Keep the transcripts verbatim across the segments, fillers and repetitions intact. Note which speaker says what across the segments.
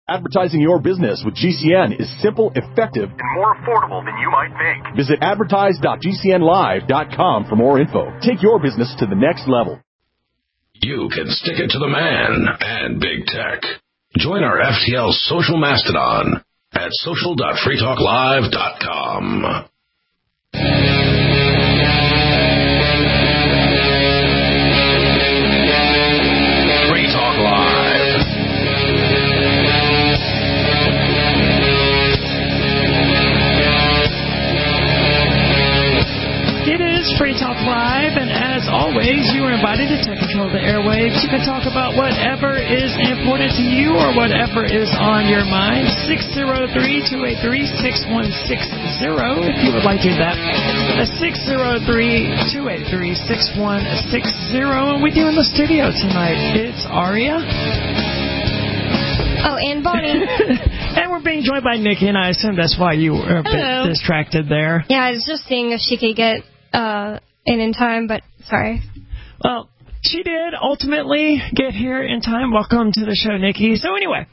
Speaker 1: Advertising your business with G C N is simple, effective, and more affordable than you might think. Visit advertise dot g c n live dot com for more info. Take your business to the next level.
Speaker 2: You can stick it to the man and big tech. Join our F T L social mastodon at social dot free talk live dot com. Free Talk Live.
Speaker 3: It is Free Talk Live, and as always, you are invited to take control of the airwaves. You can talk about whatever is important to you or whatever is on your mind. six oh three, two eight three, six one six zero if you would like to do that. That's six oh three, two eight three, six one six zero. And with you in the studio tonight, it's Aria.
Speaker 4: Oh, and Bonnie.
Speaker 3: And we're being joined by Nikki, and I assume that's why you were a
Speaker 4: Hello.
Speaker 3: bit distracted there.
Speaker 4: Yeah, I was just seeing if she could get uh, in in time, but sorry.
Speaker 3: Well, she did ultimately get here in time. Welcome to the show, Nikki. So anyway,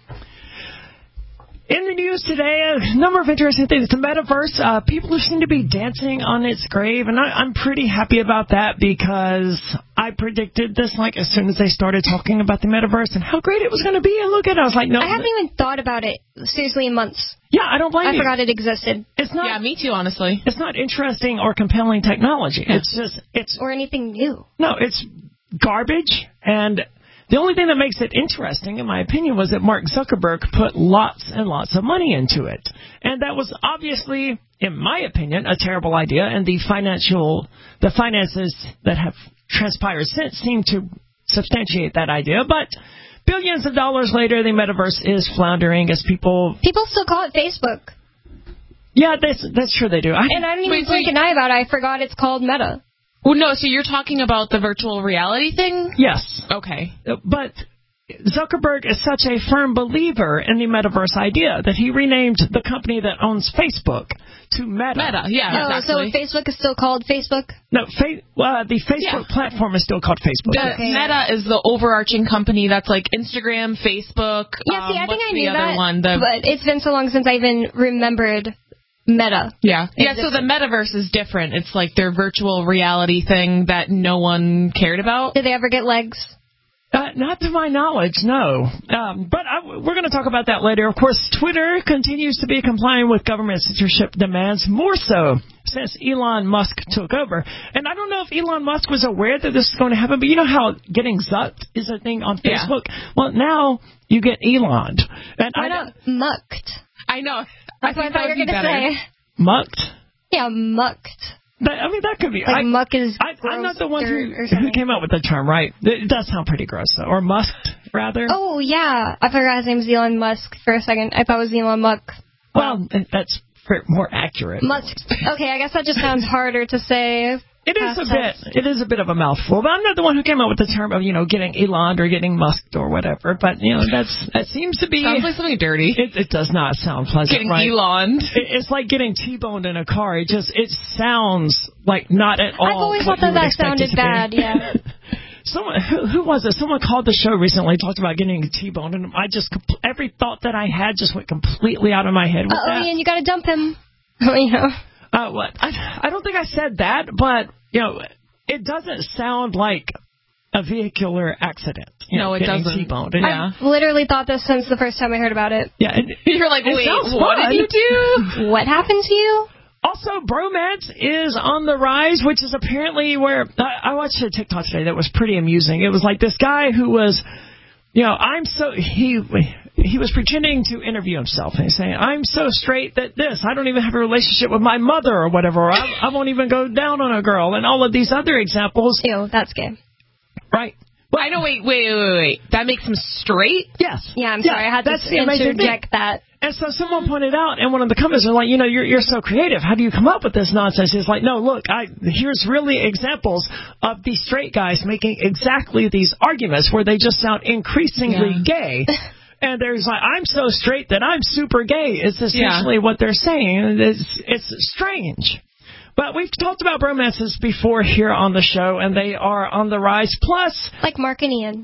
Speaker 3: in the news today, a number of interesting things. The metaverse, uh, people seem to be dancing on its grave, and I, I'm pretty happy about that because I predicted this like as soon as they started talking about the metaverse and how great it was going to be. And look at it, I was like, no.
Speaker 4: I haven't even thought about it seriously in months.
Speaker 3: Yeah, I don't blame
Speaker 4: I
Speaker 3: you.
Speaker 4: I forgot it existed.
Speaker 3: It's not.
Speaker 5: Yeah, me too, honestly.
Speaker 3: It's not interesting or compelling technology. Yeah. It's just it's
Speaker 4: or anything new.
Speaker 3: No, it's garbage, and the only thing that makes it interesting, in my opinion, was that Mark Zuckerberg put lots and lots of money into it. And that was obviously, in my opinion, a terrible idea, and the financial, the finances that have transpired since seem to substantiate that idea. But billions of dollars later, the metaverse is floundering as people...
Speaker 4: People still call it Facebook.
Speaker 3: Yeah, that's, that's true they do. I,
Speaker 4: and I don't even blink an eye about it. I forgot it's called Meta.
Speaker 5: Well, no, so you're talking about the virtual reality thing?
Speaker 3: Yes.
Speaker 5: Okay.
Speaker 3: But Zuckerberg is such a firm believer in the metaverse idea that he renamed the company that owns Facebook to Meta.
Speaker 5: Meta, yeah,
Speaker 4: oh,
Speaker 5: exactly.
Speaker 4: So Facebook is still called Facebook?
Speaker 3: No, fa- uh, the Facebook yeah. platform is still called Facebook.
Speaker 5: The okay. Meta is the overarching company that's like Instagram, Facebook.
Speaker 4: Yeah, see,
Speaker 5: um,
Speaker 4: I think I
Speaker 5: the
Speaker 4: knew
Speaker 5: other
Speaker 4: that,
Speaker 5: one? The...
Speaker 4: but it's been so long since I even remembered Meta.
Speaker 5: Yeah. Yeah, so the metaverse is different. It's like their virtual reality thing that no one cared about.
Speaker 4: Did they ever get legs?
Speaker 3: Uh, not to my knowledge, no. Um, but I, we're going to talk about that later. Of course, Twitter continues to be complying with government censorship demands, more so since Elon Musk took over. And I don't know if Elon Musk was aware that this is going to happen, but you know how getting zucked is a thing on Facebook? Yeah. Well, now you get Elon. And
Speaker 4: Why
Speaker 3: I
Speaker 4: not mucked?
Speaker 5: I know.
Speaker 4: That's
Speaker 5: I
Speaker 4: what I thought you were going to say.
Speaker 3: Mucked?
Speaker 4: Yeah, mucked.
Speaker 3: But, I mean, that could be.
Speaker 4: Like
Speaker 3: I,
Speaker 4: muck is
Speaker 3: I, I'm not the one who,
Speaker 4: or
Speaker 3: who came up with the term, right? It does sound pretty gross, though. Or musked, rather.
Speaker 4: Oh, yeah. I forgot his name's Elon Musk for a second. I thought it was Elon Musk.
Speaker 3: Well, well that's more accurate.
Speaker 4: Musk. Okay, I guess that just sounds harder to say.
Speaker 3: It is a bit. It is a bit of a mouthful, but I'm not the one who came up with the term of, you know, getting Elon or getting musked or whatever. But you know, that's that seems to be
Speaker 5: sounds like something dirty.
Speaker 3: It, it does not sound pleasant.
Speaker 5: Getting
Speaker 3: right?
Speaker 5: Elon.
Speaker 3: It, it's like getting T-boned in a car. It just it sounds like not at all.
Speaker 4: I've always thought that that sounded bad. Yeah.
Speaker 3: Someone who, who was it? Someone called the show recently, talked about getting T-boned, and I just every thought that I had just went completely out of my head with
Speaker 4: Uh-oh,
Speaker 3: that.
Speaker 4: and you got to dump him. Oh, you know.
Speaker 3: Uh, what? I, I don't think I said that, but you know. It doesn't sound like a vehicular accident. You
Speaker 5: no,
Speaker 3: know,
Speaker 5: it
Speaker 3: getting
Speaker 5: doesn't.
Speaker 3: T-boned.
Speaker 4: Yeah. I've literally thought this since the first time I heard about it.
Speaker 3: Yeah, and
Speaker 5: you're like, wait, what
Speaker 3: fun.
Speaker 5: did you do?
Speaker 4: What happened to you?
Speaker 3: Also, bromance is on the rise, which is apparently where I, I watched a TikTok today that was pretty amusing. It was like this guy who was, you know, I'm so he. He was pretending to interview himself, and he's saying, I'm so straight that this, I don't even have a relationship with my mother or whatever, or I, I won't even go down on a girl, and all of these other examples.
Speaker 4: Ew, that's gay.
Speaker 3: Right.
Speaker 5: Well, I know, wait, wait, wait, wait. That makes him straight?
Speaker 3: Yes.
Speaker 4: Yeah, I'm sorry,
Speaker 3: yeah,
Speaker 4: I had to interject that.
Speaker 3: And so someone pointed out, and one of the comments are like, you know, you're you're so creative. How do you come up with this nonsense? He's like, no, look, I here's really examples of these straight guys making exactly these arguments where they just sound increasingly yeah. gay. And there's like, I'm so straight that I'm super gay. It's essentially yeah. what they're saying. It's, it's strange. But we've talked about bromances before here on the show, and they are on the rise. Plus...
Speaker 4: Like Mark and Ian.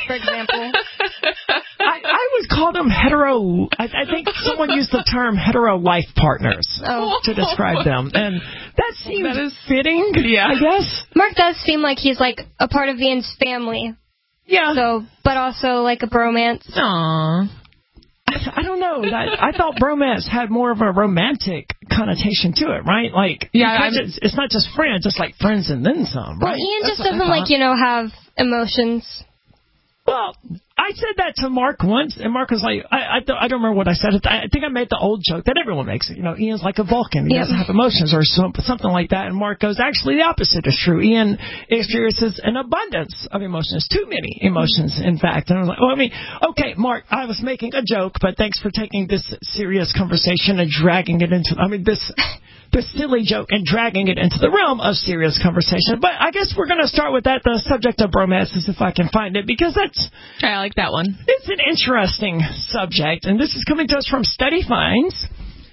Speaker 4: for example.
Speaker 3: I, I would call them hetero. I, I think someone used the term hetero life partners
Speaker 4: Oh.
Speaker 3: to describe them, and that seems
Speaker 5: That is-
Speaker 3: fitting.
Speaker 5: Yeah.
Speaker 3: I guess.
Speaker 4: Mark does seem like he's like a part of Ian's family.
Speaker 3: Yeah.
Speaker 4: So, but also like a bromance.
Speaker 5: Aww.
Speaker 3: I, I don't know. I, I thought bromance had more of a romantic connotation to it, right? Like,
Speaker 5: Yeah,
Speaker 3: because
Speaker 5: I'm-
Speaker 3: it's, it's not just friends, it's like friends and then some,
Speaker 4: Well,
Speaker 3: right?
Speaker 4: Ian
Speaker 3: That's
Speaker 4: just
Speaker 3: what I
Speaker 4: doesn't like,
Speaker 3: thought.
Speaker 4: you know, have emotions.
Speaker 3: Well, I said that to Mark once, and Mark was like, I I, th- I don't remember what I said. I think I made the old joke that everyone makes. You know, Ian's like a Vulcan. He
Speaker 4: Yeah.
Speaker 3: doesn't have emotions or some, something like that. And Mark goes, actually, the opposite is true. Ian experiences an abundance of emotions, too many emotions, in fact. And I was like, well, I mean, okay, Mark, I was making a joke, but thanks for taking this serious conversation and dragging it into, I mean, this... this silly joke and dragging it into the realm of serious conversation. But I guess we're going to start with that, the subject of bromances, if I can find it, because that's
Speaker 5: I like that one.
Speaker 3: it's an interesting subject. And this is coming to us from Study Finds.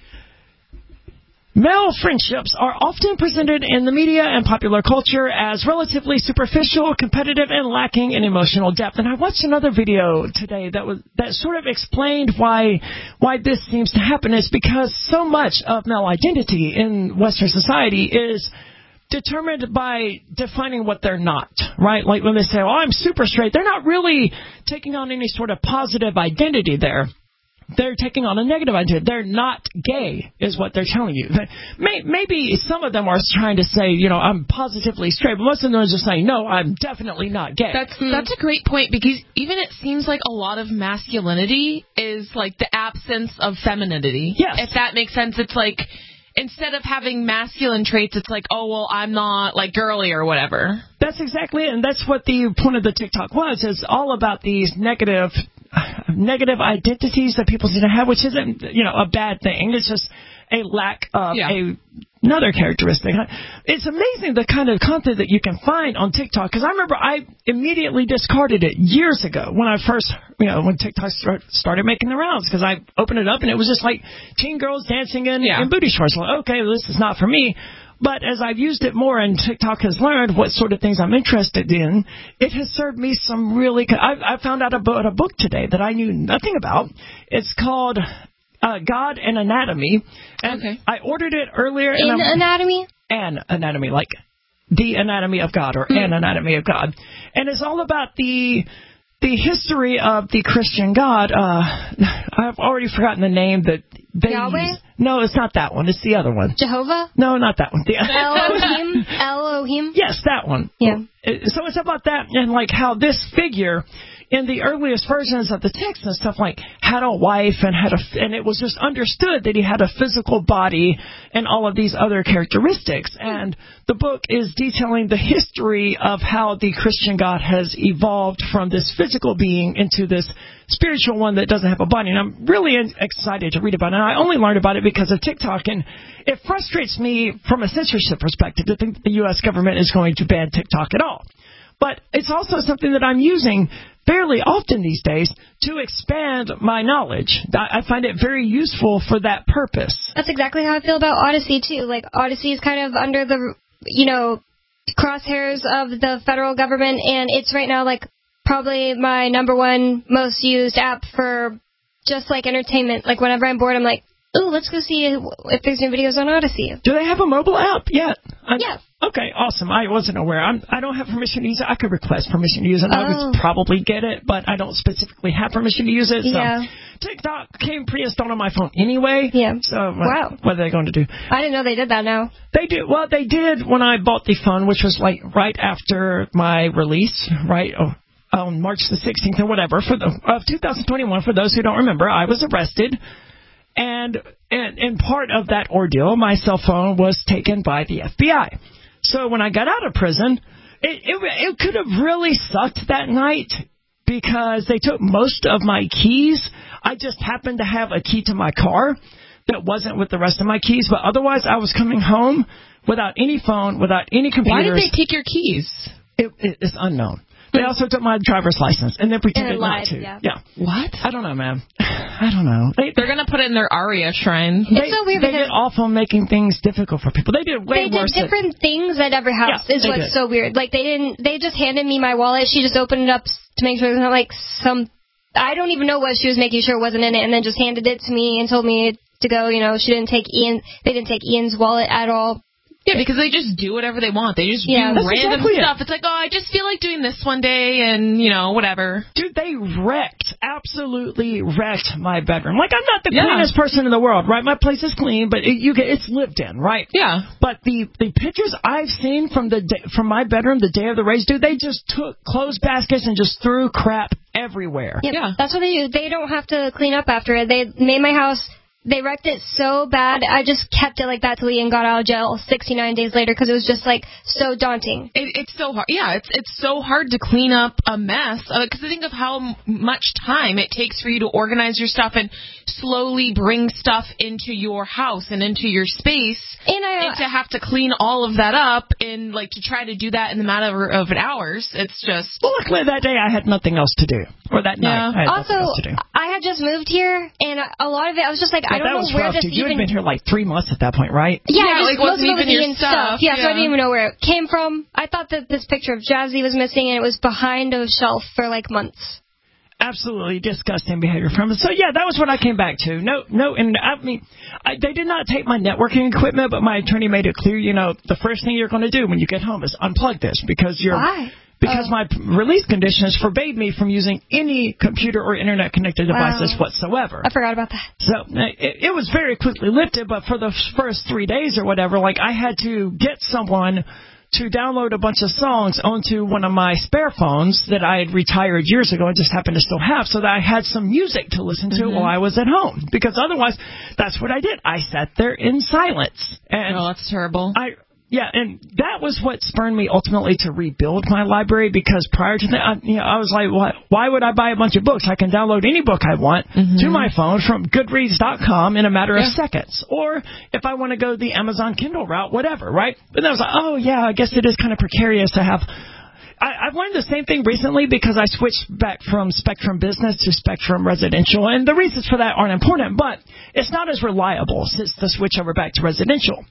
Speaker 3: Male friendships are often presented in the media and popular culture as relatively superficial, competitive, and lacking in emotional depth. And I watched another video today that was that sort of explained why why this seems to happen. Is because so much of male identity in Western society is determined by defining what they're not, right? Like when they say, "Oh, I'm super straight," they're not really taking on any sort of positive identity there. They're taking on a negative identity. They're not gay, is what they're telling you. Maybe some of them are trying to say, you know, I'm positively straight, but most of them are just saying, no, I'm definitely not gay.
Speaker 5: That's that's a great point, because even it seems like a lot of masculinity is like the absence of femininity.
Speaker 3: Yes.
Speaker 5: If that makes sense, it's like instead of having masculine traits, it's like, oh, well, I'm not like girly or whatever.
Speaker 3: That's exactly it, and that's what the point of the TikTok was. It's all about these negative negative identities that people seem to have, which isn't, you know, a bad thing. It's just a lack of
Speaker 5: Yeah.
Speaker 3: a another characteristic. It's amazing the kind of content that you can find on TikTok, because I remember I immediately discarded it years ago when I first, you know, when TikTok start, started making the rounds, because I opened it up and it was just like teen girls dancing in,
Speaker 5: Yeah.
Speaker 3: in booty shorts. Like, okay, well, this is not for me. But as I've used it more and TikTok has learned what sort of things I'm interested in, it has served me some really... I, I found out about a book today that I knew nothing about. It's called uh, God and Anatomy. And
Speaker 5: Okay.
Speaker 3: I ordered it earlier.
Speaker 4: In
Speaker 3: and I'm,
Speaker 4: anatomy?
Speaker 3: An Anatomy, like the Anatomy of God or
Speaker 4: Mm.
Speaker 3: An Anatomy of God. And it's all about the... The history of the Christian God, uh, I've already forgotten the name that they
Speaker 4: Yahweh?
Speaker 3: use. No, it's not that one. It's the other one.
Speaker 4: Jehovah?
Speaker 3: No, not that one. The
Speaker 4: Elohim? Elohim?
Speaker 3: Yes, that one.
Speaker 4: Yeah.
Speaker 3: So it's about that, and like how this figure in the earliest versions of the text and stuff like had a wife and had a, and it was just understood that he had a physical body and all of these other characteristics. And the book is detailing the history of how the Christian God has evolved from this physical being into this spiritual one that doesn't have a body. And I'm really excited to read about it. And I only learned about it because of TikTok, and it frustrates me from a censorship perspective to think that the U S government is going to ban TikTok at all. But it's also something that I'm using fairly often these days to expand my knowledge. I find it very useful for that purpose.
Speaker 4: That's exactly how I feel about Odyssey, too. Like, Odyssey is kind of under the, you know, crosshairs of the federal government, and it's right now, like, probably my number one most used app for just, like, entertainment. Like, whenever I'm bored, I'm like, ooh, let's go see if there's new videos on Odyssey.
Speaker 3: Do they have a mobile app yet? I,
Speaker 4: Yeah.
Speaker 3: Okay, awesome. I wasn't aware. I'm, I don't have permission to use it. I could request permission to use it. I
Speaker 4: Oh.
Speaker 3: would probably get it, but I don't specifically have permission to use it. So
Speaker 4: Yeah.
Speaker 3: TikTok came pre-installed on my phone anyway.
Speaker 4: Yeah.
Speaker 3: So uh,
Speaker 4: Wow.
Speaker 3: what are they going to do?
Speaker 4: I didn't know they did that now.
Speaker 3: They do. Well, they did when I bought the phone, which was like right after my release, right? Oh, on March the sixteenth or whatever for the of two thousand twenty-one. For those who don't remember, I was arrested. And, and and part of that ordeal, my cell phone was taken by the F B I. So when I got out of prison, it, it it could have really sucked that night because they took most of my keys. I just happened to have a key to my car that wasn't with the rest of my keys, but otherwise I was coming home without any phone, without any computers.
Speaker 5: Why did they take your keys?
Speaker 3: It, it, it's unknown. They also took my driver's license and then pretended
Speaker 4: and
Speaker 3: not
Speaker 4: lied,
Speaker 3: to.
Speaker 4: Yeah.
Speaker 3: yeah.
Speaker 5: What?
Speaker 3: I don't know, man. I don't know. They,
Speaker 5: They're going to put it in their ARIA shrine.
Speaker 3: They,
Speaker 4: it's so weird
Speaker 3: they
Speaker 4: because
Speaker 3: get off on making things difficult for people. They did way
Speaker 4: they did
Speaker 3: worse.
Speaker 4: different at, things at every house.
Speaker 3: Yeah,
Speaker 4: is what's
Speaker 3: did.
Speaker 4: so weird. Like they didn't. They just handed me my wallet. She just opened it up to make sure it was not like some. I don't even know what she was making sure wasn't in it, and then just handed it to me and told me to go. You know, she didn't take Ian. They didn't take Ian's wallet at all.
Speaker 5: Yeah, because they just do whatever they want. They just
Speaker 4: Yeah,
Speaker 5: do
Speaker 3: that's
Speaker 5: random
Speaker 3: exactly
Speaker 5: stuff.
Speaker 3: it.
Speaker 5: It's like, oh, I just feel like doing this one day, and you know, whatever.
Speaker 3: Dude, they wrecked, absolutely wrecked my bedroom. Like, I'm not the
Speaker 5: Yeah.
Speaker 3: cleanest person in the world, right? My place is clean, but it, you get it's lived in, right?
Speaker 5: Yeah.
Speaker 3: But the the pictures I've seen from the day, from my bedroom the day of the race, dude, they just took clothes baskets and just threw crap everywhere.
Speaker 4: Yep,
Speaker 5: Yeah.
Speaker 4: that's what they do. They don't have to clean up after it. They made my house. They wrecked it so bad. I just kept it like that till Ian got out of jail sixty-nine days later because it was just like so daunting.
Speaker 5: It, it's so hard. Yeah, it's it's so hard to clean up a mess because I think of how m- much time it takes for you to organize your stuff and slowly bring stuff into your house and into your space,
Speaker 4: And I
Speaker 5: and to have to clean all of that up and like to try to do that in the matter of hours. It's just
Speaker 3: Well, luckily that day I had nothing else to do, or that
Speaker 5: Yeah.
Speaker 3: night I had
Speaker 4: Also,
Speaker 3: nothing else to do.
Speaker 4: I had just moved here, and a lot of it I was just like, I
Speaker 3: But
Speaker 4: don't
Speaker 3: that
Speaker 4: know
Speaker 3: was
Speaker 4: where
Speaker 3: rough,
Speaker 4: this
Speaker 3: dude. You had
Speaker 4: even.
Speaker 3: been here like three months at that point, right?
Speaker 4: Yeah,
Speaker 5: Yeah,
Speaker 4: just
Speaker 5: like,
Speaker 4: most
Speaker 5: wasn't
Speaker 4: of it was
Speaker 5: even your
Speaker 4: Ian's
Speaker 5: stuff,
Speaker 4: Yeah, so I
Speaker 5: yeah.
Speaker 4: didn't even know where it came from. I thought that this picture of Jazzy was missing, and it was behind a shelf for like months.
Speaker 3: Absolutely disgusting behavior from it. So yeah, that was what I came back to. No, no, and I mean, I, they did not take my networking equipment, but my attorney made it clear, you know, the first thing you're going to do when you get home is unplug this because you're
Speaker 4: Why?
Speaker 3: because
Speaker 4: Oh.
Speaker 3: my p- release conditions forbade me from using any computer or internet connected devices
Speaker 4: Wow.
Speaker 3: whatsoever.
Speaker 4: I forgot about that.
Speaker 3: So uh, it, it was very quickly lifted, but for the first three days or whatever, like I had to get someone to download a bunch of songs onto one of my spare phones that I had retired years ago and just happened to still have, so that I had some music to listen to
Speaker 5: Mm-hmm.
Speaker 3: while I was at home. Because otherwise, that's what I did. I sat there in silence. And
Speaker 5: oh, that's terrible.
Speaker 3: I Yeah, and that was what spurred me ultimately to rebuild my library, because prior to that, I, you know, I was like, why, why would I buy a bunch of books? I can download any book I want
Speaker 5: Mm-hmm.
Speaker 3: to my phone from goodreads dot com in a matter
Speaker 5: Yeah.
Speaker 3: of seconds. Or if I want to go the Amazon Kindle route, whatever, right? But then I was like, oh, yeah, I guess it is kind of precarious to have... I, I've learned the same thing recently because I switched back from Spectrum Business to Spectrum Residential, and the reasons for that aren't important, but it's not as reliable since the switch over back to residential.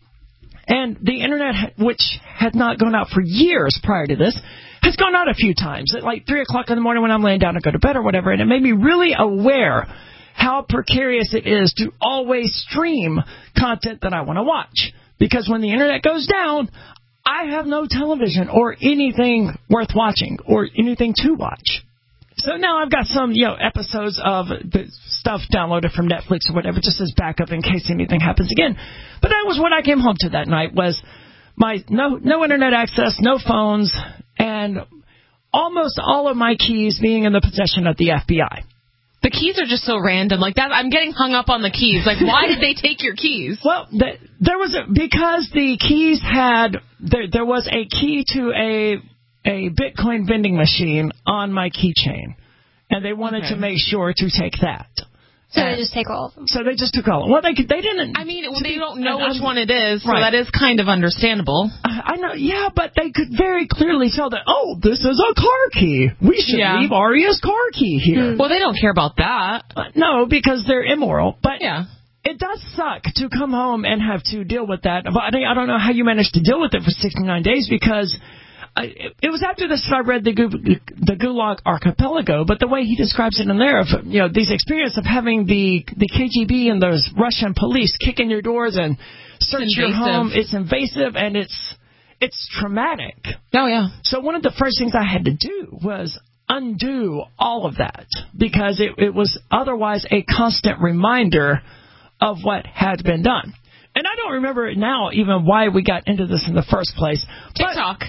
Speaker 3: And the internet, which had not gone out for years prior to this, has gone out a few times at like three o'clock in the morning when I'm laying down to go to bed or whatever. And it made me really aware how precarious it is to always stream content that I want to watch. Because when the internet goes down, I have no television or anything worth watching or anything to watch. So now I've got some, you know, episodes of the stuff downloaded from Netflix or whatever, just as backup in case anything happens again. But that was what I came home to that night, was my no no internet access, no phones, and almost all of my keys being in the possession of the F B I.
Speaker 5: The keys are just so random. Like that, I'm getting hung up on the keys. Like, why did they take your keys?
Speaker 3: Well, the, there was a, because the keys had there there was a key to a a Bitcoin vending machine on my keychain, and they wanted
Speaker 5: Okay.
Speaker 3: to make sure to take that.
Speaker 4: So
Speaker 3: And
Speaker 4: they just take all of them.
Speaker 3: so they just took all. Well, they could, they didn't.
Speaker 5: I mean, well, they don't know
Speaker 3: and
Speaker 5: which
Speaker 3: I'm-
Speaker 5: one it is, so
Speaker 3: Right.
Speaker 5: that is kind of understandable.
Speaker 3: I I know, yeah, but they could very clearly tell that. Oh, this is a car key. We should
Speaker 5: Yeah.
Speaker 3: leave Aria's car key here.
Speaker 5: Well, they don't care about that.
Speaker 3: Uh, no, because they're immoral. But
Speaker 5: Yeah.
Speaker 3: it does suck to come home and have to deal with that. But I don't- I don't know how you managed to deal with it for sixty-nine days, because I, it, it was after this that I read the Gu- the Gulag Archipelago. But the way he describes it in there, of, you know, these experience of having the the K G B and those Russian police kick in your doors and search your
Speaker 5: invasive.
Speaker 3: home, it's invasive and it's it's traumatic.
Speaker 5: Oh, yeah.
Speaker 3: So one of the first things I had to do was undo all of that, because it, it was otherwise a constant reminder of what had been done. And I don't remember now even why we got into this in the first place. But
Speaker 5: TikTok.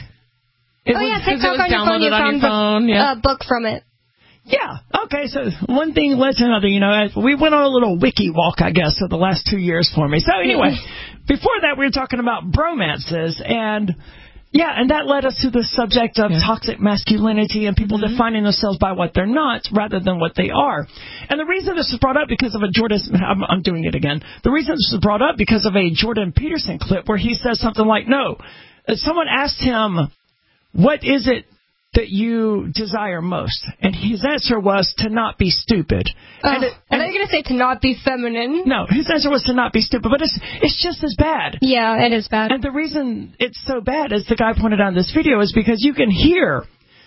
Speaker 3: it
Speaker 4: Oh
Speaker 3: was-
Speaker 4: yeah,
Speaker 5: because it
Speaker 4: TikTok
Speaker 5: was
Speaker 4: on your phone. You
Speaker 5: downloaded on your
Speaker 4: found the
Speaker 5: phone, yeah.
Speaker 4: uh, book from it.
Speaker 3: Yeah. Okay. So one thing led to another. You know, as we went on a little wiki walk, I guess, for the last two years for me. So anyway, before that, we were talking about bromances, and yeah, and that led us to the subject of
Speaker 5: Yeah.
Speaker 3: toxic masculinity and people
Speaker 5: Mm-hmm.
Speaker 3: defining themselves by what they're not rather than what they are. And the reason this was brought up because of a Jordan, I'm, I'm doing it again. The reason this was brought up because of a Jordan Peterson clip where he says something like, "No," someone asked him, "What is it that you desire most? And his answer was to not be stupid.
Speaker 4: Oh,
Speaker 3: and it, and
Speaker 4: I thought you were going to say to not be feminine.
Speaker 3: No, his answer was to not be stupid, but it's it's just as bad.
Speaker 4: Yeah, it is bad.
Speaker 3: And the reason it's so bad, as the guy pointed out in this video, is because you can hear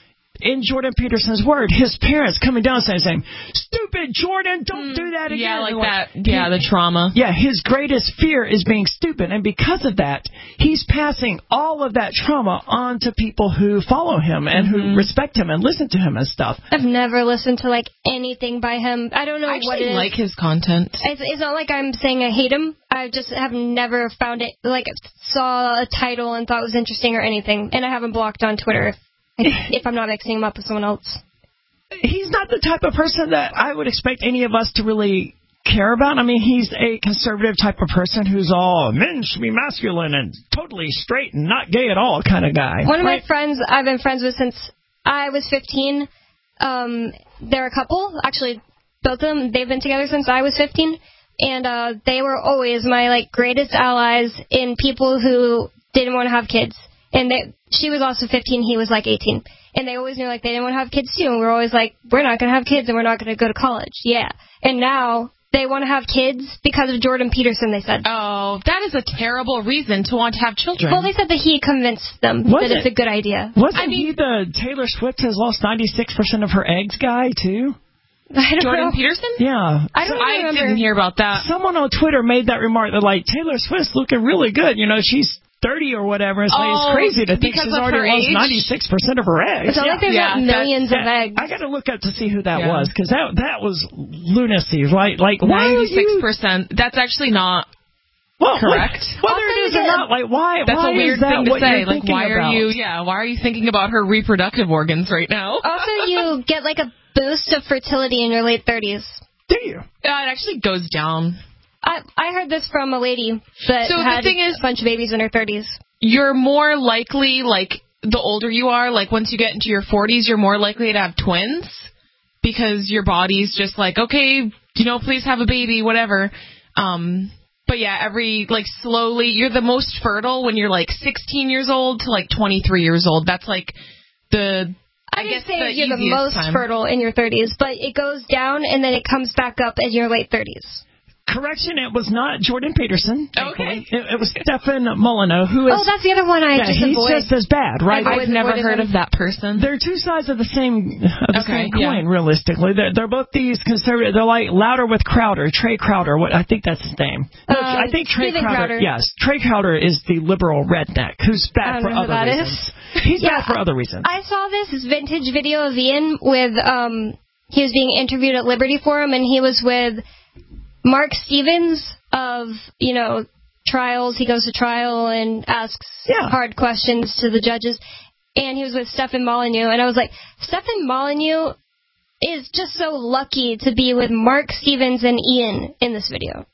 Speaker 3: in Jordan Peterson's word his parents coming down saying, saying "Stupid Jordan, don't mm, do that again."
Speaker 5: Yeah, like,
Speaker 3: like
Speaker 5: that. Yeah,
Speaker 3: he,
Speaker 5: the trauma.
Speaker 3: Yeah, his greatest fear is being stupid, and because of that, he's passing all of that trauma on to people who follow him and mm-hmm. who respect him and listen to him and stuff.
Speaker 4: I've never listened to like anything by him. I don't know
Speaker 5: I
Speaker 4: what it is.
Speaker 5: I like his content.
Speaker 4: It's, it's not like I'm saying I hate him. I just have never found it, like, saw a title and thought it was interesting or anything, and I haven't blocked on Twitter if, if I'm not mixing him up with someone else.
Speaker 3: He's not the type of person that I would expect any of us to really care about. I mean, he's a conservative type of person who's all, men should be masculine and totally straight and not gay at all kind of guy.
Speaker 4: One of
Speaker 3: right?
Speaker 4: my friends I've been friends with since I was fifteen, um, they're a couple, actually, both of them, they've been together since I was fifteen, and uh, they were always my, like, greatest allies in people who didn't want to have kids. And they, she was also fifteen, he was like eighteen. And they always knew, like, they didn't want to have kids, too. And we were always like, we're not going to have kids and we're not going to go to college. Yeah. And now they want to have kids because of Jordan Peterson, they said.
Speaker 5: Oh, that is a terrible reason to want to have children.
Speaker 4: Well, they said that he convinced them
Speaker 3: was
Speaker 4: that
Speaker 3: it?
Speaker 4: it's a good idea.
Speaker 3: Wasn't
Speaker 5: I mean,
Speaker 3: he the Taylor Swift has lost ninety-six percent of her eggs guy, too?
Speaker 4: I don't
Speaker 5: Jordan
Speaker 4: know.
Speaker 5: Peterson?
Speaker 3: Yeah.
Speaker 4: I don't
Speaker 5: so I
Speaker 4: remember.
Speaker 5: didn't hear about that.
Speaker 3: Someone on Twitter made that remark that, like, Taylor Swift's looking really good. You know, she's thirty or whatever. It's,
Speaker 5: oh,
Speaker 3: like, it's crazy to think she's already lost ninety-six percent of her eggs.
Speaker 4: It's not
Speaker 3: yeah.
Speaker 4: like there's
Speaker 3: yeah.
Speaker 4: like millions
Speaker 3: that,
Speaker 4: of
Speaker 3: that,
Speaker 4: eggs.
Speaker 3: I got to look up to see who that
Speaker 5: yeah.
Speaker 3: was, because that that was lunacy, right? Like,
Speaker 5: ninety-six percent. That's actually not
Speaker 3: well,
Speaker 5: correct.
Speaker 3: Whether it is or not, like, why?
Speaker 5: That's
Speaker 3: why
Speaker 5: a weird
Speaker 3: is that
Speaker 5: thing to
Speaker 3: what
Speaker 5: say.
Speaker 3: you're
Speaker 5: Like, why are
Speaker 3: about?
Speaker 5: you? Yeah, why are you thinking about her reproductive organs right now?
Speaker 4: Also, you get like a boost of fertility in your late thirties.
Speaker 3: Do you?
Speaker 5: Yeah, it actually goes down.
Speaker 4: I I heard this from a lady that
Speaker 5: So the
Speaker 4: had
Speaker 5: thing is-
Speaker 4: a bunch of babies in her thirties.
Speaker 5: You're more likely, like, the older you are, like, once you get into your forties, you're more likely to have twins because your body's just like, okay, you know, please have a baby, whatever. Um, but, yeah, every, like, slowly, you're the most fertile when you're, like, sixteen years old to, like, twenty-three years old. That's, like, the... I,
Speaker 4: I
Speaker 5: guess
Speaker 4: guess say
Speaker 5: the
Speaker 4: you're the
Speaker 5: easiest
Speaker 4: most
Speaker 5: time.
Speaker 4: fertile in your thirties, but it goes down and then it comes back up in your late thirties.
Speaker 3: Correction, it was not Jordan Peterson.
Speaker 5: Okay.
Speaker 3: It, it was Stefan Molyneux, who is...
Speaker 4: Oh, that's the other one I
Speaker 3: yeah,
Speaker 4: just
Speaker 3: he's
Speaker 4: avoid.
Speaker 3: just as bad, right?
Speaker 5: I've never heard of that person.
Speaker 3: They're two sides of the same of the
Speaker 5: Okay,
Speaker 3: same coin, yeah. realistically. They're, they're both these conservative. They're like Louder with Crowder, Trey Crowder. What I think that's his name. No,
Speaker 4: Uh,
Speaker 3: I think Trey
Speaker 4: Steven
Speaker 3: Crowder,
Speaker 4: Crowder.
Speaker 3: Yes, Trey Crowder is the liberal redneck who's
Speaker 4: I
Speaker 3: bad
Speaker 4: don't
Speaker 3: for
Speaker 4: know who
Speaker 3: other
Speaker 4: that
Speaker 3: reasons.
Speaker 4: is.
Speaker 3: He's
Speaker 4: Yeah,
Speaker 3: bad for other reasons.
Speaker 4: I saw this vintage video of Ian with, um, he was being interviewed at Liberty Forum, and he was with Mark Stevens of, you know, trials. He goes to trial and asks
Speaker 3: Yeah.
Speaker 4: hard questions to the judges. And he was with Stefan Molyneux, and I was like, Stefan Molyneux is just so lucky to be with Mark Stevens and Ian in this video.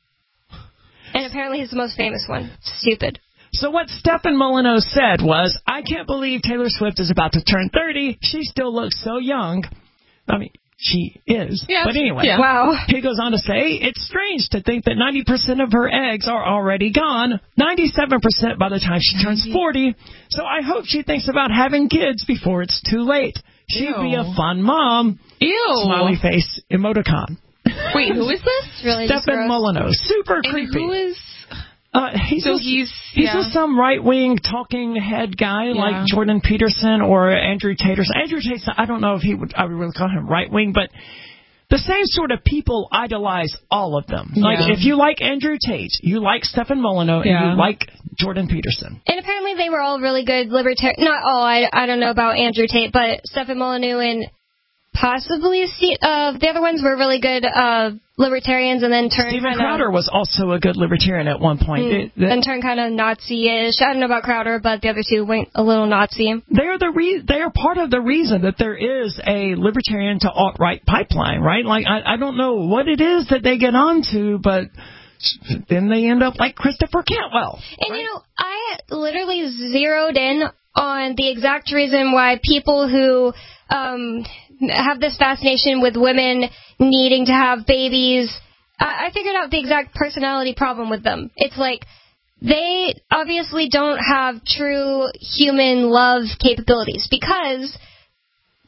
Speaker 4: And apparently he's the most famous one. Stupid.
Speaker 3: So what Stefan Molyneux said was, I can't believe Taylor Swift is about to turn thirty. She still looks so young. I mean, she is.
Speaker 5: Yeah,
Speaker 3: but anyway,
Speaker 5: yeah.
Speaker 4: Wow.
Speaker 3: he goes on to say, it's strange to think that ninety percent of her eggs are already gone, ninety-seven percent by the time she turns forty. So I hope she thinks about having kids before it's too late. She'd
Speaker 5: Ew.
Speaker 3: be a fun mom.
Speaker 5: Ew.
Speaker 3: Smiley face emoticon.
Speaker 5: Wait, who is this?
Speaker 4: It's really just
Speaker 3: Stefan
Speaker 4: gross.
Speaker 3: Molyneux. Super
Speaker 5: And
Speaker 3: creepy.
Speaker 5: who is...
Speaker 3: Uh, he's
Speaker 5: So
Speaker 3: just,
Speaker 5: he's-
Speaker 3: he's
Speaker 5: yeah.
Speaker 3: just some right-wing talking head guy
Speaker 5: Yeah.
Speaker 3: like Jordan Peterson or Andrew Tate. Andrew Tate, I don't know if he would, I would really call him right-wing, but the same sort of people idolize all of them. Like,
Speaker 5: Yeah.
Speaker 3: if you like Andrew Tate, you like Stefan Molyneux,
Speaker 5: Yeah.
Speaker 3: and you like Jordan Peterson.
Speaker 4: And apparently they were all really good libertarian. Not all. I, I don't know about Andrew Tate, but Stefan Molyneux and possibly uh, the other ones were really good uh, libertarians, and then turned
Speaker 3: Steven
Speaker 4: kinda,
Speaker 3: Crowder was also a good libertarian at one point.
Speaker 4: Mm,
Speaker 3: It- that-
Speaker 4: then turned kind of Nazi-ish. I don't know about Crowder, but the other two went a little Nazi.
Speaker 3: They're the re- they are part of the reason that there is a libertarian to alt-right pipeline, right? Like, I, I don't know what it is that they get onto, but then they end up like Christopher Cantwell.
Speaker 4: And,
Speaker 3: right?
Speaker 4: you know, I literally zeroed in on the exact reason why people who um, have this fascination with women needing to have babies, I, I figured out the exact personality problem with them. It's like they obviously don't have true human love capabilities because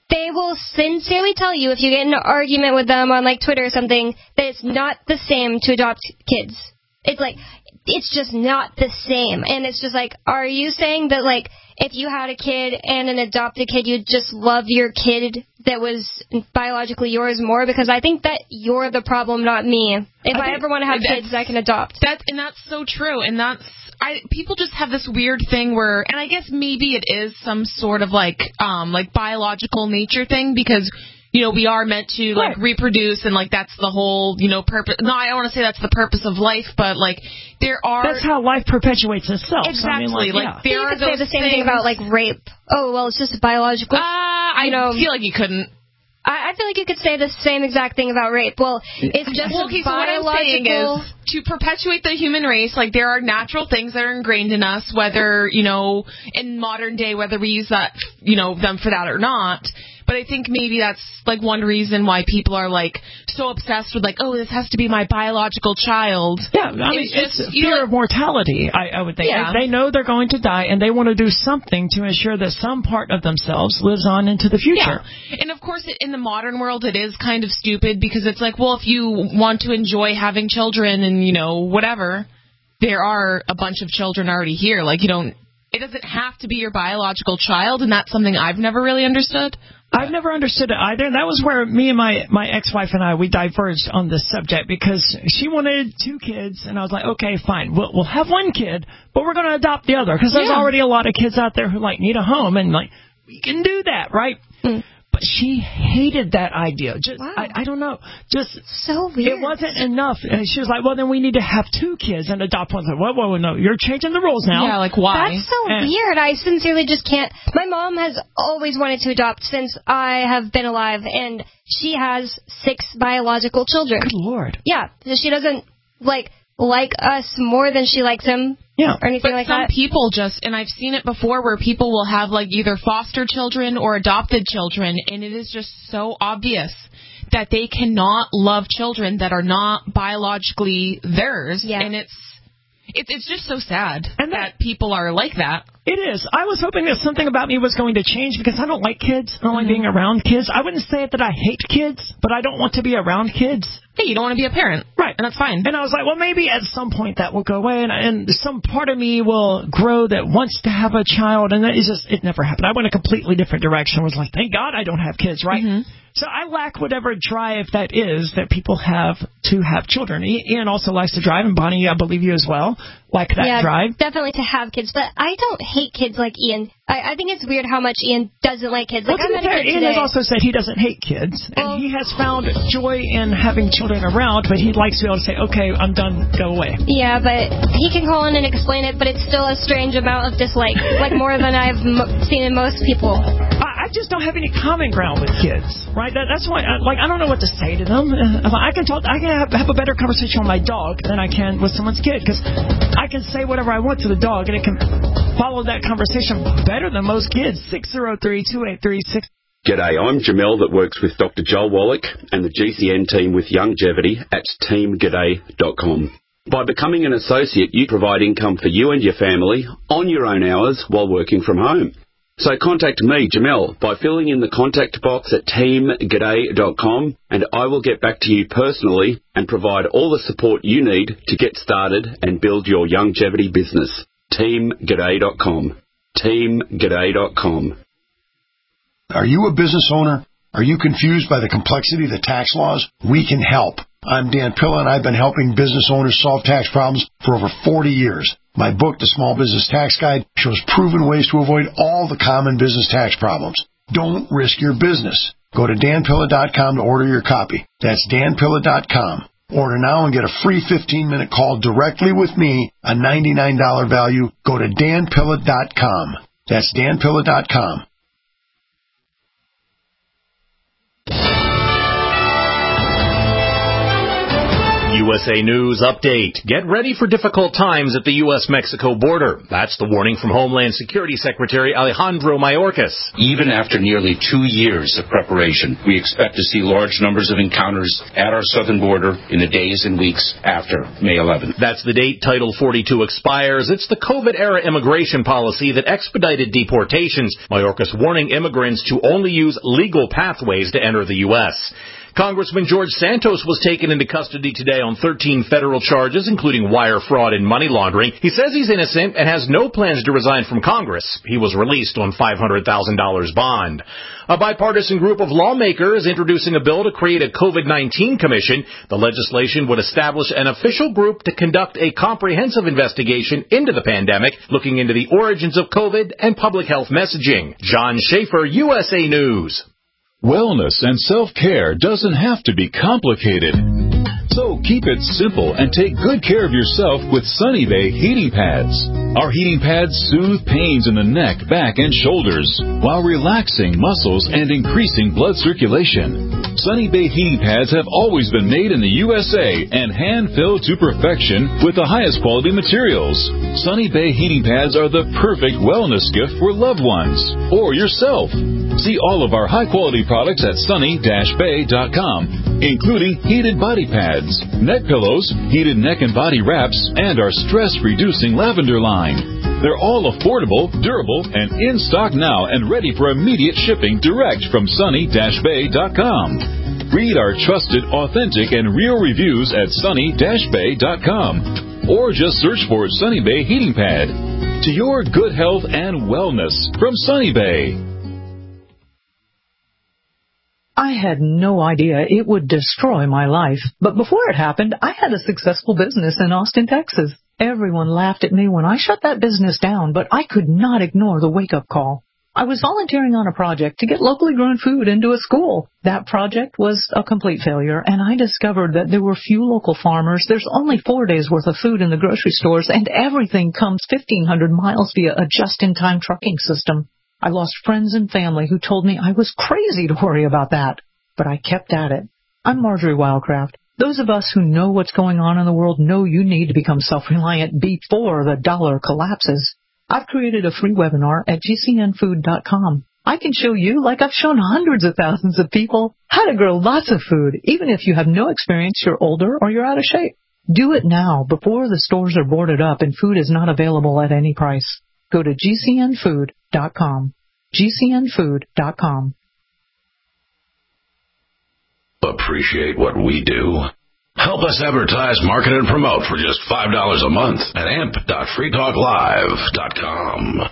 Speaker 4: they will sincerely tell you if you get in an argument with them on like Twitter or something that it's not the same to adopt kids. It's like, it's just not the same. And it's just like, are you saying that like if you had a kid and an adopted kid, you'd just love your kid that was biologically yours more? Because I think that you're the problem, not me. If I, I ever want to have kids, I can adopt.
Speaker 5: That's, and that's so true. And that's, I, people just have this weird thing where, and I guess maybe it is some sort of like, um, like biological nature thing, because, you know, we are meant to like right. reproduce, and like that's the whole, you know, purpose. No, I don't want to say that's the purpose of life, but like there are.
Speaker 3: That's how life perpetuates itself.
Speaker 5: Exactly.
Speaker 3: So, I mean, like,
Speaker 5: like
Speaker 3: yeah.
Speaker 5: there
Speaker 4: you
Speaker 5: are
Speaker 4: could
Speaker 5: those
Speaker 4: say the same
Speaker 5: things.
Speaker 4: thing about like rape. Oh well, it's just biological.
Speaker 5: Uh, I
Speaker 4: you know,
Speaker 5: feel like you couldn't.
Speaker 4: I, I feel like you could say the same exact thing about rape. Well, it's just
Speaker 5: well, okay,
Speaker 4: a
Speaker 5: so what I'm saying
Speaker 4: biological.
Speaker 5: is to perpetuate the human race, like there are natural things that are ingrained in us, whether, you know, in modern day, whether we use that, you know, them for that or not. But I think maybe that's like one reason why people are like so obsessed with like, oh, this has to be my biological child.
Speaker 3: Yeah, I mean,
Speaker 5: it's,
Speaker 3: it's
Speaker 5: just, fear
Speaker 3: know, of mortality, I, I would think.
Speaker 5: Yeah.
Speaker 3: They know they're going to die, and they want to do something to ensure that some part of themselves lives on into the future.
Speaker 5: Yeah. And of course, in the modern world, it is kind of stupid because it's like, well, if you want to enjoy having children and, you know, whatever, there are a bunch of children already here. Like, you don't, it doesn't have to be your biological child, and that's something I've never really understood.
Speaker 3: I've never understood it either. And that was where me and my, my ex-wife and I, we diverged on this subject because she wanted two kids, and I was like, okay, fine, we'll, we'll have one kid, but we're going to adopt the other because there's yeah. already a lot of kids out there who, like, need a home, and, like, we can do that, right? Mm. But she hated that idea. Just,
Speaker 4: wow.
Speaker 3: I, I don't know. Just
Speaker 4: so weird.
Speaker 3: It wasn't enough. And she was like, well, then we need to have two kids and adopt one. I said, whoa, whoa, no, you're changing the rules now.
Speaker 5: Yeah, like why?
Speaker 4: That's so
Speaker 3: and,
Speaker 4: weird. I sincerely just can't. My mom has always wanted to adopt since I have been alive, and she has six biological children.
Speaker 3: Good Lord.
Speaker 4: Yeah. She doesn't, like, like us more than she likes him.
Speaker 3: Yeah.
Speaker 4: Or anything
Speaker 5: but
Speaker 4: like
Speaker 5: some
Speaker 4: that.
Speaker 5: people just, and I've seen it before, where people will have like either foster children or adopted children, and it is just so obvious that they cannot love children that are not biologically theirs.
Speaker 4: Yeah.
Speaker 5: And it's it's it's just so sad
Speaker 3: and
Speaker 5: that,
Speaker 3: that
Speaker 5: people are like that.
Speaker 3: It is. I was hoping that something about me was going to change because I don't like kids. I don't like being around kids. I wouldn't say it that I hate kids, but I don't want to be around kids.
Speaker 5: Hey, you don't want to be a parent.
Speaker 3: Right.
Speaker 5: And that's fine.
Speaker 3: And I was like, well, maybe at some point that will go away, and, and some part of me will grow that wants to have a child, and that is just, it never happened. I went a completely different direction. I was like, thank God I don't have kids, right? Mm-hmm. So I lack whatever drive that is that people have to have children. Ian also likes to drive, and Bonnie, I believe you as well, like that
Speaker 4: yeah,
Speaker 3: drive.
Speaker 4: Definitely to have kids, but I don't hate kids like Ian. I, I think it's weird how much Ian doesn't like kids. Like,
Speaker 3: well,
Speaker 4: I'm not a kid
Speaker 3: Ian
Speaker 4: today.
Speaker 3: has also said he doesn't hate kids,
Speaker 4: well,
Speaker 3: and he has found joy in having children around, but he likes to be able to say, okay, I'm done, go away.
Speaker 4: Yeah, but he can call in and explain it, but it's still a strange amount of dislike, like more than I've mo- seen in most people.
Speaker 3: I, I just don't have any common ground with kids, right? That, that's why, I, like, I don't know what to say to them. Uh, I can talk, I can have, have a better conversation with my dog than I can with someone's kid, because I can say whatever I want to the dog, and it can follow that conversation better than most kids. six zero three, two eight three, six
Speaker 6: G'day, I'm Jamel that works with Doctor Joel Wallach and the G C N team with Youngevity at team g'day dot com. By becoming an associate, you provide income for you and your family on your own hours while working from home. So contact me, Jamel, by filling in the contact box at team g'day dot com, and I will get back to you personally and provide all the support you need to get started and build your Youngevity business. team g'day dot com. team g'day dot com.
Speaker 7: Are you a business owner? Are you confused by the complexity of the tax laws? We can help. I'm Dan Pilla, and I've been helping business owners solve tax problems for over forty years. My book, The Small Business Tax Guide, shows proven ways to avoid all the common business tax problems. Don't risk your business. Go to dan pilla dot com to order your copy. That's dan pilla dot com. Order now and get a free fifteen-minute call directly with me, a ninety-nine dollars value. Go to dan pilla dot com. That's dan pilla dot com.
Speaker 8: U S A News Update. Get ready for difficult times at the U S Mexico border. That's the warning from Homeland Security Secretary Alejandro Mayorkas.
Speaker 9: Even after nearly two years of preparation, we expect to see large numbers of encounters at our southern border in the days and weeks after May eleventh.
Speaker 8: That's the date Title forty-two expires. It's the COVID-era immigration policy that expedited deportations. Mayorkas warning immigrants to only use legal pathways to enter the U S Congressman George Santos was taken into custody today on thirteen federal charges, including wire fraud and money laundering. He says he's innocent and has no plans to resign from Congress. He was released on five hundred thousand dollars bond. A bipartisan group of lawmakers introducing a bill to create a COVID nineteen commission. The legislation would establish an official group to conduct a comprehensive investigation into the pandemic, looking into the origins of COVID and public health messaging. John Schaefer, U S A News.
Speaker 10: Wellness and self-care doesn't have to be complicated. So keep it simple and take good care of yourself with Sunny Bay heating pads. Our heating pads soothe pains in the neck, back, and shoulders while relaxing muscles and increasing blood circulation. Sunny Bay heating pads have always been made in the U S A and hand-filled to perfection with the highest quality materials. Sunny Bay heating pads are the perfect wellness gift for loved ones or yourself. See all of our high-quality products at sunny dash bay dot com, including heated body pads, neck pillows, heated neck and body wraps, and our stress-reducing lavender line. They're all affordable, durable, and in stock now and ready for immediate shipping direct from sunny dash bay dot com. Read our trusted, authentic, and real reviews at sunny dash bay dot com. Or just search for Sunny Bay Heating Pad. To your good health and wellness from Sunny Bay.
Speaker 11: I had no idea it would destroy my life, but before it happened, I had a successful business in Austin, Texas. Everyone laughed at me when I shut that business down, but I could not ignore the wake-up call. I was volunteering on a project to get locally grown food into a school. That project was a complete failure, and I discovered that there were few local farmers. There's only four days' worth of food in the grocery stores, and everything comes fifteen hundred miles via a just-in-time trucking system. I lost friends and family who told me I was crazy to worry about that, but I kept at it. I'm Marjorie Wildcraft. Those of us who know what's going on in the world know you need to become self-reliant before the dollar collapses. I've created a free webinar at G C N food dot com. I can show you, like I've shown hundreds of thousands of people, how to grow lots of food, even if you have no experience, you're older, or you're out of shape. Do it now before the stores are boarded up and food is not available at any price. Go to G C N food dot com. G C N food dot com.
Speaker 2: Appreciate what we do? Help us advertise, market, and promote for just five dollars a month at amp dot free talk live dot com.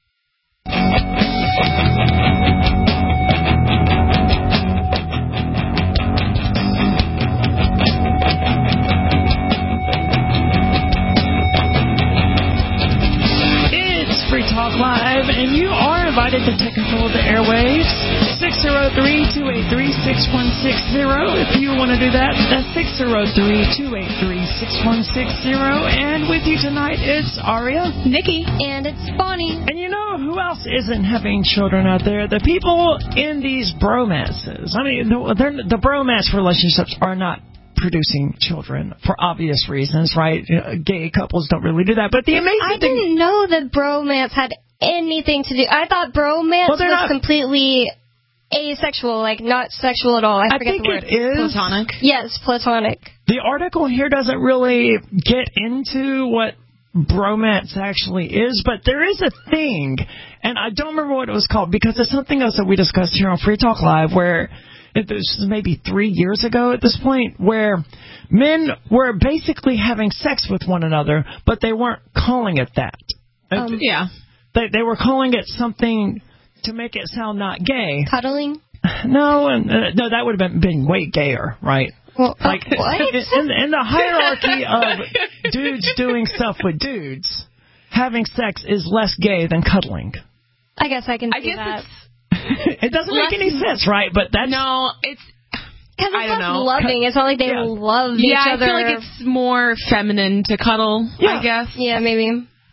Speaker 3: Free Talk Live, and you are invited to take control of the airwaves. six oh three, two eight three, six one six zero. If you want to do that, that's six oh three, two eight three, six one six zero. And with you tonight, it's Aria,
Speaker 4: Nikki, and it's Bonnie.
Speaker 3: And you know who else isn't having children out there? The people in these bromances. I mean, the, the bromance relationships are not producing children for obvious reasons, right? Gay couples don't really do that. But the amazing
Speaker 4: I
Speaker 3: thing...
Speaker 4: didn't know that bromance had anything to do... I thought bromance well, was not... completely asexual, like not sexual at all. I,
Speaker 3: I
Speaker 4: forget
Speaker 3: think
Speaker 4: the word.
Speaker 3: it is.
Speaker 5: Platonic?
Speaker 4: Yes, platonic.
Speaker 3: The article here doesn't really get into what bromance actually is, but there is a thing, and I don't remember what it was called, because it's something else that we discussed here on Free Talk Live, where... This is maybe three years ago at this point, where men were basically having sex with one another, but they weren't calling it that.
Speaker 5: Um, yeah.
Speaker 3: They, they were calling it something to make it sound not gay.
Speaker 4: Cuddling?
Speaker 3: No, and, uh, no, that would have been, been way gayer, right?
Speaker 4: Well,
Speaker 3: like
Speaker 4: uh, what?
Speaker 3: In, in the hierarchy of dudes doing stuff with dudes, having sex is less gay than cuddling.
Speaker 4: I guess I can see
Speaker 5: I guess
Speaker 4: that.
Speaker 5: It's
Speaker 3: it doesn't
Speaker 5: Less,
Speaker 3: make any sense, right? But that's
Speaker 5: no, it's
Speaker 4: because
Speaker 5: I don't know.
Speaker 4: Loving. It's not like they
Speaker 3: yeah.
Speaker 4: love
Speaker 5: yeah,
Speaker 4: each other.
Speaker 5: I feel like it's more feminine to cuddle.
Speaker 3: Yeah.
Speaker 5: I guess.
Speaker 4: Yeah, maybe.
Speaker 5: But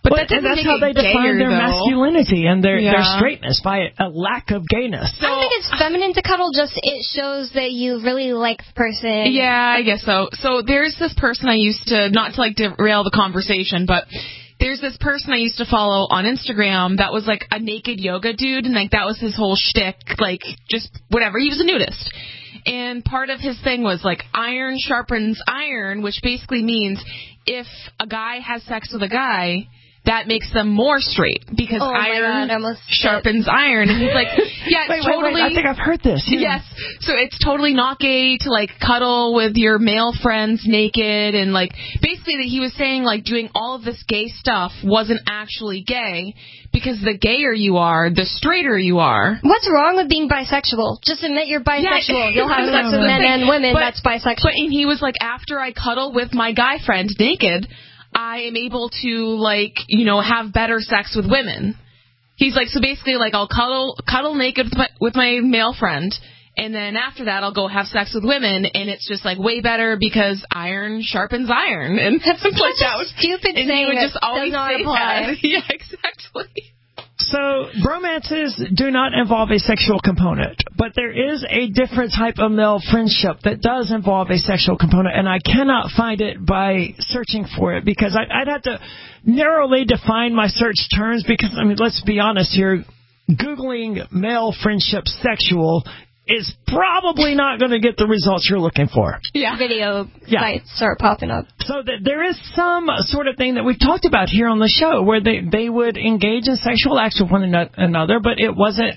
Speaker 5: But
Speaker 3: well,
Speaker 5: that doesn't
Speaker 3: and that's
Speaker 5: make
Speaker 3: how
Speaker 5: it
Speaker 3: they define
Speaker 5: gayer,
Speaker 3: their
Speaker 5: though.
Speaker 3: masculinity and their,
Speaker 5: Yeah.
Speaker 3: their straightness by a lack of gayness.
Speaker 4: I don't think it's feminine to cuddle, just it shows that you really like the person.
Speaker 5: Yeah, I guess so. So there's this person I used to, not to like derail the conversation, but there's this person I used to follow on Instagram that was like a naked yoga dude, and like that was his whole shtick, like just whatever. He was a nudist. And part of his thing was like iron sharpens iron, which basically means if a guy has sex with a guy, that makes them more straight because
Speaker 4: oh
Speaker 5: iron
Speaker 4: God,
Speaker 5: sharpens iron. And he's like, yeah, it's
Speaker 3: wait,
Speaker 5: totally.
Speaker 3: wait, wait, I think I've heard this. Yeah.
Speaker 5: Yes. So it's totally not gay to like cuddle with your male friends naked, and like basically that he was saying like doing all of this gay stuff wasn't actually gay because the gayer you are, the straighter you are.
Speaker 4: What's wrong with being bisexual? Just admit you're bisexual.
Speaker 5: Yeah.
Speaker 4: You'll have sex with men and women.
Speaker 5: But,
Speaker 4: that's bisexual.
Speaker 5: But and he was like, after I cuddle with my guy friend naked, I am able to, like, you know, have better sex with women. He's like, so basically, like, I'll cuddle cuddle naked with my, with my male friend, and then after that, I'll go have sex with women, and it's just, like, way better because iron sharpens iron. And
Speaker 4: that's
Speaker 5: like,
Speaker 4: such
Speaker 5: that
Speaker 4: a
Speaker 5: was,
Speaker 4: stupid
Speaker 5: and
Speaker 4: saying
Speaker 5: he would
Speaker 4: that
Speaker 5: just always
Speaker 4: does not
Speaker 5: say
Speaker 4: apply.
Speaker 5: that. Yeah, exactly.
Speaker 3: So, bromances do not involve a sexual component, but there is a different type of male friendship that does involve a sexual component, and I cannot find it by searching for it because I'd, I'd have to narrowly define my search terms because, I mean, let's be honest here, Googling male friendship sexual is probably not going to get the results you're looking for.
Speaker 4: Yeah. Video
Speaker 3: yeah.
Speaker 4: sites start popping up.
Speaker 3: So that there is some sort of thing that we've talked about here on the show where they, they would engage in sexual acts with one another, but it wasn't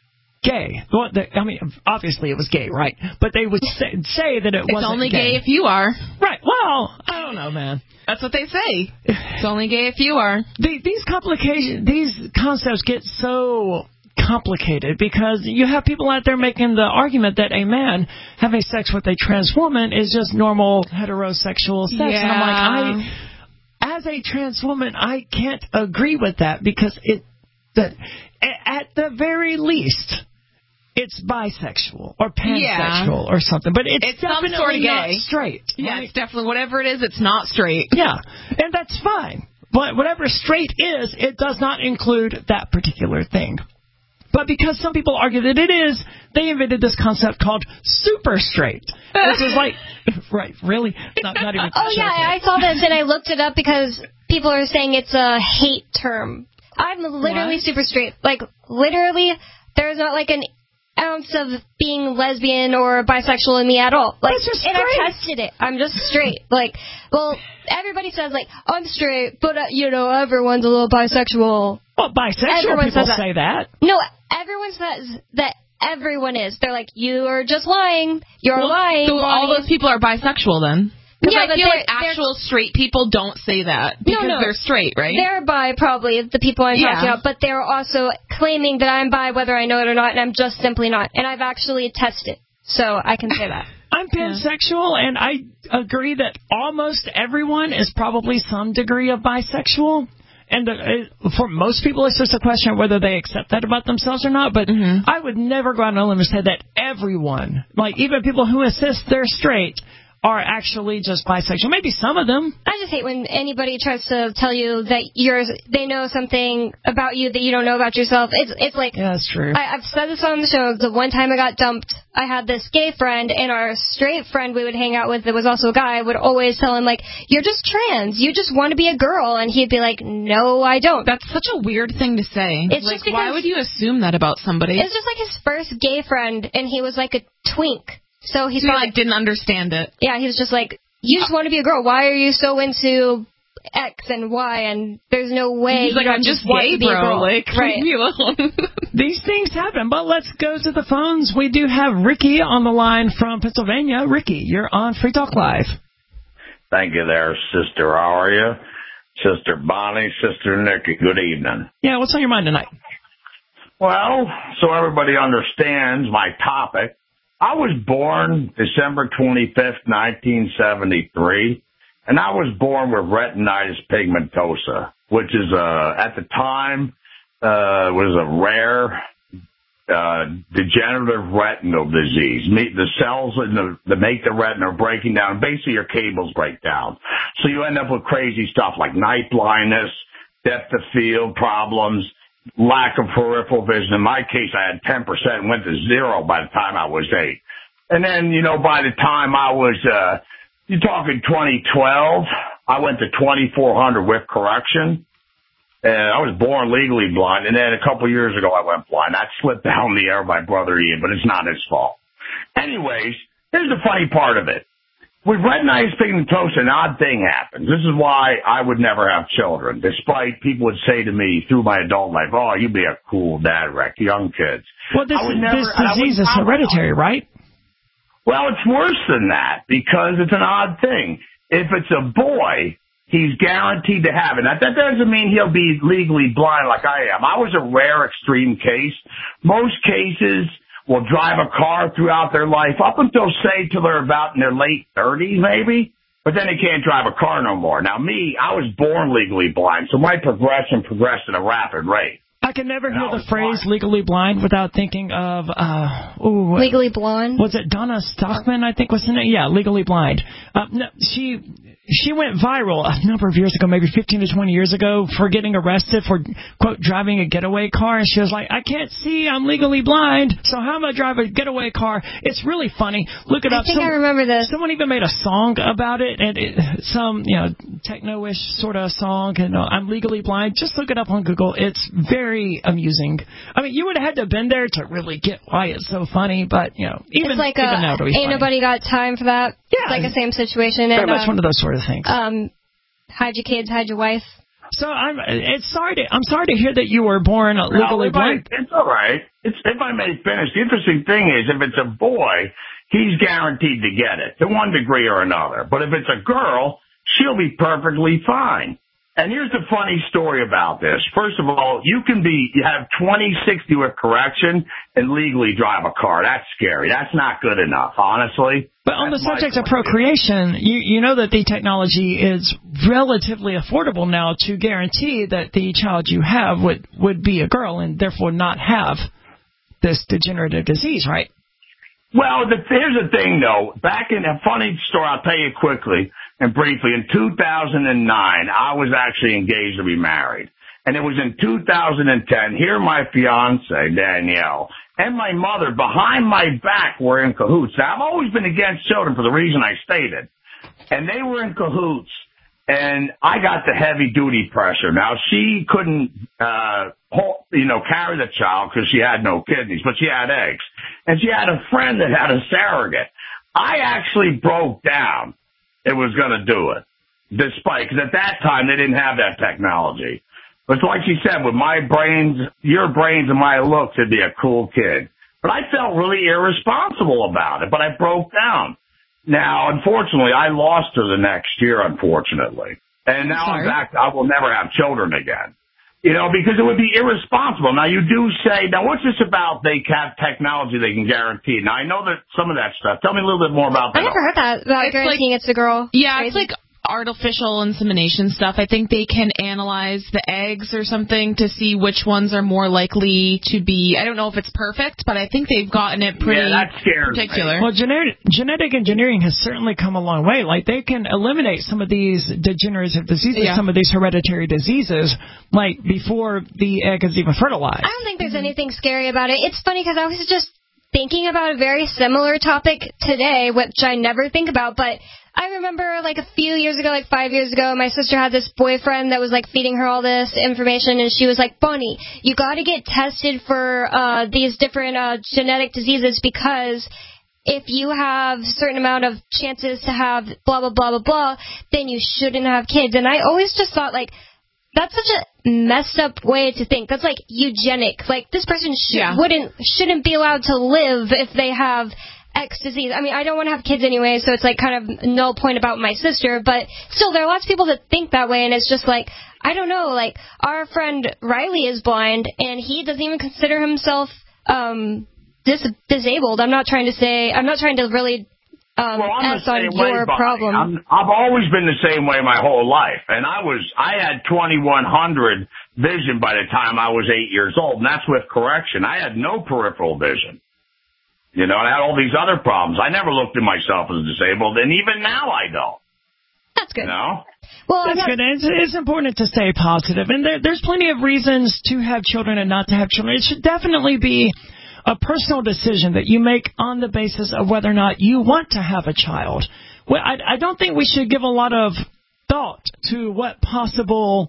Speaker 3: gay. Well, the, I mean, obviously it was gay, right? But they would say, say that it
Speaker 5: it's
Speaker 3: wasn't
Speaker 5: only
Speaker 3: gay.
Speaker 5: gay if you are.
Speaker 3: Right. Well, I don't know, man.
Speaker 5: That's what they say. It's only gay if you are.
Speaker 3: The, these complications, these concepts get so complicated because you have people out there making the argument that a man having sex with a trans woman is just normal heterosexual sex.
Speaker 5: Yeah.
Speaker 3: And I'm like, I, as a trans woman, I can't agree with that because it, that at the very least, it's bisexual or pansexual
Speaker 5: yeah.
Speaker 3: or something, but it's,
Speaker 5: it's
Speaker 3: definitely
Speaker 5: some sort of
Speaker 3: not
Speaker 5: gay.
Speaker 3: straight.
Speaker 5: Yeah,
Speaker 3: Right?
Speaker 5: it's definitely whatever it is. It's not straight.
Speaker 3: Yeah, and that's fine. But whatever straight is, it does not include that particular thing. But because some people argue that it is, they invented this concept called super straight, which is like, right, really? Not, not even.
Speaker 4: Oh, yeah, I saw this and I looked it up because people are saying it's a hate term. I'm literally
Speaker 5: What?
Speaker 4: super straight. Like, literally, there's not like an ounce of being lesbian or bisexual in me at all. Like,
Speaker 3: That's just
Speaker 4: and I
Speaker 3: straight.
Speaker 4: tested it. I'm just straight. Like, well, everybody says, like, I'm straight, but, uh, you know, everyone's a little bisexual.
Speaker 3: Well, bisexual
Speaker 4: Everyone
Speaker 3: people
Speaker 4: says that.
Speaker 3: say that.
Speaker 4: No, everyone says that everyone is. They're like, you are just lying. You're
Speaker 5: well,
Speaker 4: lying.
Speaker 5: So all
Speaker 4: Bonnie.
Speaker 5: those people are bisexual then? Because
Speaker 4: Yeah,
Speaker 5: I
Speaker 4: but
Speaker 5: feel like
Speaker 4: they're- they're-
Speaker 5: actual straight people don't say that because
Speaker 4: no.
Speaker 5: they're straight, right?
Speaker 4: They're bi, probably, the people I'm
Speaker 5: Yeah.
Speaker 4: talking about, but they're also claiming that I'm bi whether I know it or not, and I'm just simply not. And I've actually tested, so I can say that.
Speaker 3: I'm pansexual, and I agree that almost everyone is probably some degree of bisexual. And uh, for most people, it's just a question of whether they accept that about themselves or not. But
Speaker 5: mm-hmm.
Speaker 3: I would never go out on a limb and say that everyone, like even people who insist they're straight, are actually just bisexual. Maybe some of them.
Speaker 4: I just hate when anybody tries to tell you that you're, they know something about you that you don't know about yourself. It's it's like,
Speaker 3: yeah, that's true.
Speaker 4: I, I've said this on the show. The one time I got dumped, I had this gay friend, and our straight friend we would hang out with that was also a guy would always tell him, like, you're just trans. You just want to be a girl. And he'd be like, no, I don't.
Speaker 5: That's such a weird thing to say.
Speaker 4: It's
Speaker 5: like,
Speaker 4: just because
Speaker 5: why would you assume that about somebody?
Speaker 4: It's just like his first gay friend, and he was like a twink. So he
Speaker 5: He
Speaker 4: thought,
Speaker 5: like didn't understand it.
Speaker 4: yeah, he was just like, you just want to be a girl. Why are you so into X and Y? And there's no way.
Speaker 5: He's like,
Speaker 4: you
Speaker 5: I'm
Speaker 4: don't
Speaker 5: just
Speaker 4: want
Speaker 5: gay,
Speaker 4: to be a
Speaker 5: bro.
Speaker 4: girl.
Speaker 5: Like,
Speaker 4: right.
Speaker 5: leave me alone.
Speaker 3: These things happen, but let's go to the phones. We do have Ricky on the line from Pennsylvania. Ricky, you're on Free Talk Live.
Speaker 12: Thank you there, Sister. How are you? Sister Bonnie, Sister Nikki, good evening.
Speaker 3: Yeah, what's on your mind tonight?
Speaker 12: Well, so everybody understands my topic, I was born December twenty-fifth, nineteen seventy-three, and I was born with retinitis pigmentosa, which is, uh, at the time, uh, was a rare, uh, degenerative retinal disease. The cells in the, that make the retina are breaking down. Basically, your cables break down. So you end up with crazy stuff like night blindness, depth of field problems, lack of peripheral vision. In my case, I had ten percent and went to zero by the time I was eight. And then, you know, by the time I was, uh, you're talking twenty twelve, I went to twenty-four hundred with correction. And I was born legally blind. And then a couple of years ago, I went blind. That slipped down the air by Brother Ian, but it's not his fault. Anyways, here's the funny part of it. With retinitis pigmentosa, an odd thing happens. This is why I would never have children, despite people would say to me through my adult life, oh, you'd be a cool dad, Rick, young kids.
Speaker 3: Well, this,
Speaker 12: never,
Speaker 3: this disease is hereditary, right?
Speaker 12: Well, it's worse than that because it's an odd thing. If it's a boy, he's guaranteed to have it. Now, that doesn't mean he'll be legally blind like I am. I was a rare extreme case. Most cases will drive a car throughout their life up until, say, till they're about in their late thirties maybe, but then they can't drive a car no more. Now, me, I was born legally blind, so my progression progressed at a rapid rate.
Speaker 3: I can never hear the phrase legally blind without thinking of, uh, ooh.
Speaker 4: Legally Blonde?
Speaker 3: Was it Donna Stockman, I think was the name? Yeah, Legally Blind. Uh, no, she, she went viral a number of years ago, maybe fifteen to twenty years ago, for getting arrested for, quote, driving a getaway car. And she was like, I can't see, I'm legally blind, so how am I drive a getaway car? It's really funny. Look it
Speaker 4: I
Speaker 3: up.
Speaker 4: I think
Speaker 3: Some,
Speaker 4: I remember this.
Speaker 3: Someone even made a song about it, and it, some, you know, techno-ish sort of song, and uh, I'm legally blind. Just look it up on Google. It's very amusing. I mean, you would have had to have been there to really get why it's so funny, but, you know, even,
Speaker 4: it's like
Speaker 3: even
Speaker 4: a,
Speaker 3: now it'll be
Speaker 4: ain't
Speaker 3: funny.
Speaker 4: nobody got time for that.
Speaker 3: Yeah.
Speaker 4: It's like the same situation.
Speaker 3: Very
Speaker 4: and,
Speaker 3: much
Speaker 4: um,
Speaker 3: one of those sort of things.
Speaker 4: Um, hide your kids, hide your wife.
Speaker 3: So I'm it's sorry to I'm sorry to hear that you were born legally
Speaker 12: no,
Speaker 3: blind.
Speaker 12: I, it's all right. It's, if I may finish, the interesting thing is if it's a boy, he's guaranteed to get it to one degree or another. But if it's a girl, she'll be perfectly fine. And here's the funny story about this. First of all, you can be, you have twenty sixty with correction and legally drive a car. That's scary. That's not good enough, honestly.
Speaker 3: But on
Speaker 12: That's
Speaker 3: the subject of procreation, you, you know that the technology is relatively affordable now to guarantee that the child you have would, would be a girl and therefore not have this degenerative disease, right?
Speaker 12: Well, the, here's the thing, though. Back in a funny story, I'll tell you quickly and briefly. In two thousand nine, I was actually engaged to be married. And it was in two thousand ten. Here, my fiance, Danielle, and my mother, behind my back, were in cahoots. Now, I've always been against children for the reason I stated. And they were in cahoots. And I got the heavy-duty pressure. Now, she couldn't, uh, hold, you know, carry the child because she had no kidneys, but she had eggs. And she had a friend that had a surrogate. I actually broke down. It was going to do it, despite, because at that time they didn't have that technology. But like she said, with my brains, your brains and my looks, it'd be a cool kid. But I felt really irresponsible about it, but I broke down. Now, unfortunately, I lost her the next year, unfortunately. And now I'm back. I will never have children again. You know, because it would be irresponsible. Now, you do say, now, what's this about they have technology they can guarantee? Now, I know that some of that stuff. Tell me a little bit more about that.
Speaker 4: I never heard that, about
Speaker 5: it's
Speaker 4: guaranteeing
Speaker 5: like,
Speaker 4: it's a girl.
Speaker 5: Yeah,
Speaker 4: Crazy.
Speaker 5: it's like artificial insemination stuff. I think they can analyze the eggs or something to see which ones are more likely to be, I don't know if it's perfect, but I think they've gotten it pretty
Speaker 12: yeah, that scares
Speaker 5: particular.
Speaker 12: Me.
Speaker 3: Well, genetic, genetic engineering has certainly come a long way. Like, they can eliminate some of these degenerative diseases,
Speaker 5: yeah.
Speaker 3: some of these hereditary diseases, like, before the egg is even fertilized.
Speaker 4: I don't think there's anything scary about it. It's funny because I was just thinking about a very similar topic today, which I never think about, but I remember, like, a few years ago, like five years ago, my sister had this boyfriend that was, like, feeding her all this information, and she was like, Bunny, you got to get tested for uh, these different uh, genetic diseases because if you have a certain amount of chances to have blah, blah, blah, blah, blah, then you shouldn't have kids. And I always just thought, like, that's such a messed up way to think. That's, like, eugenic. Like, this person sh-
Speaker 5: yeah.
Speaker 4: wouldn't shouldn't be allowed to live if they have X disease. I mean, I don't want to have kids anyway, so it's like kind of no point about my sister, but still there are lots of people that think that way, and it's just like, I don't know, like, our friend Riley is blind, and he doesn't even consider himself um dis- disabled. I'm not trying to say, I'm not trying to really um
Speaker 12: well, I'm
Speaker 4: ask on
Speaker 12: way,
Speaker 4: your
Speaker 12: buddy.
Speaker 4: problem.
Speaker 12: I'm, I've always been the same way my whole life, and I was, I had twenty-one hundred vision by the time I was eight years old, and that's with correction. I had no peripheral vision. You know, and I had all these other problems. I never looked at myself as disabled, and even now I don't.
Speaker 4: That's good.
Speaker 12: No?
Speaker 4: Well,
Speaker 3: That's good. It's, it's important to stay positive. And there, there's plenty of reasons to have children and not to have children. It should definitely be a personal decision that you make on the basis of whether or not you want to have a child. Well, I, I don't think we should give a lot of thought to what possible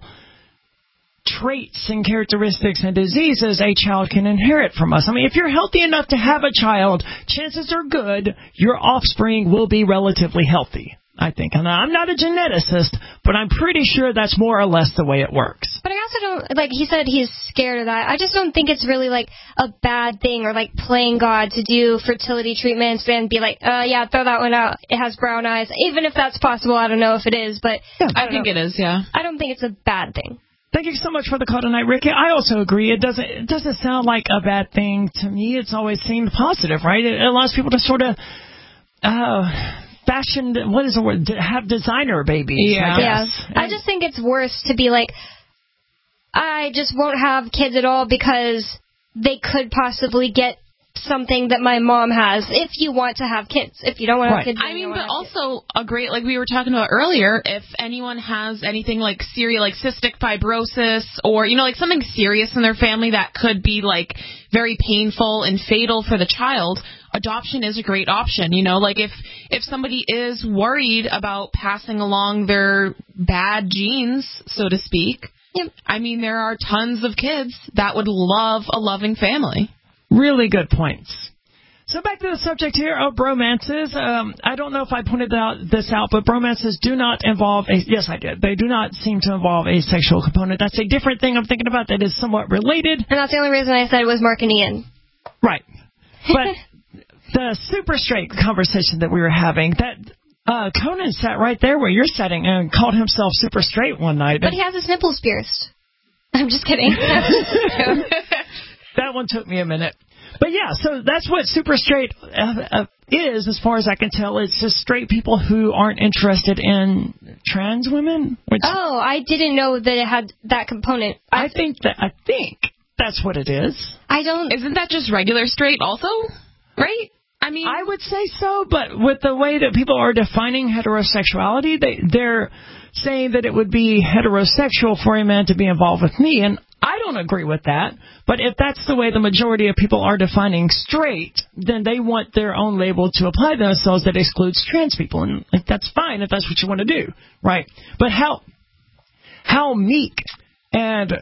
Speaker 3: traits and characteristics and diseases a child can inherit from us. I mean, if you're healthy enough to have a child, chances are good your offspring will be relatively healthy, I think. And I'm not a geneticist, but I'm pretty sure that's more or less the way it works.
Speaker 4: But I also don't, like, he said he's scared of that. I just don't think it's really, like, a bad thing or, like, playing God to do fertility treatments and be like, uh, yeah, throw that one out. It has brown eyes. Even if that's possible, I don't know if it is, but
Speaker 5: yeah, I, I think know. it is, yeah.
Speaker 4: I don't think it's a bad thing.
Speaker 3: Thank you so much for the call tonight, Ricky. I also agree. It doesn't it doesn't sound like a bad thing to me. It's always seemed positive, right? It allows people to sort of uh, fashion, what is the word, have designer babies,
Speaker 4: yeah.
Speaker 3: I guess.
Speaker 4: Yeah. I just think it's worse to be like, I just won't have kids at all because they could possibly get something that my mom has if you want to have kids. If you don't want to
Speaker 3: right.
Speaker 4: have kids,
Speaker 5: I mean, but
Speaker 4: also
Speaker 5: kids. a great, like we were talking about earlier, if anyone has anything like serious, like cystic fibrosis or, you know, like something serious in their family that could be like very painful and fatal for the child, adoption is a great option. You know, like if, if somebody is worried about passing along their bad genes, so to speak, yep. I mean, there are tons of kids that would love a loving family.
Speaker 3: Really good points. So back to the subject here of bromances. Um, I don't know if I pointed out this out, but bromances do not involve a, yes, I did. They do not seem to involve a sexual component. That's a different thing I'm thinking about that is somewhat related.
Speaker 4: And that's the only reason I said it was Mark and Ian.
Speaker 3: Right. But the super straight conversation that we were having, that uh, Conan sat right there where you're sitting and called himself super straight one night.
Speaker 4: But he has his nipples pierced. I'm just kidding.
Speaker 3: That one took me a minute. But yeah, so that's what super straight uh, uh, is, as far as I can tell. It's just straight people who aren't interested in trans women. Which
Speaker 4: oh, I didn't know that it had that component.
Speaker 3: I, I think that I think that's what it is.
Speaker 4: I don't.
Speaker 5: Isn't that just regular straight also? Right? I mean,
Speaker 3: I would say so, but with the way that people are defining heterosexuality, they they're saying that it would be heterosexual for a man to be involved with me, and I don't agree with that, but if that's the way the majority of people are defining straight, then they want their own label to apply to themselves that excludes trans people, and like, that's fine if that's what you want to do, right? But how how meek and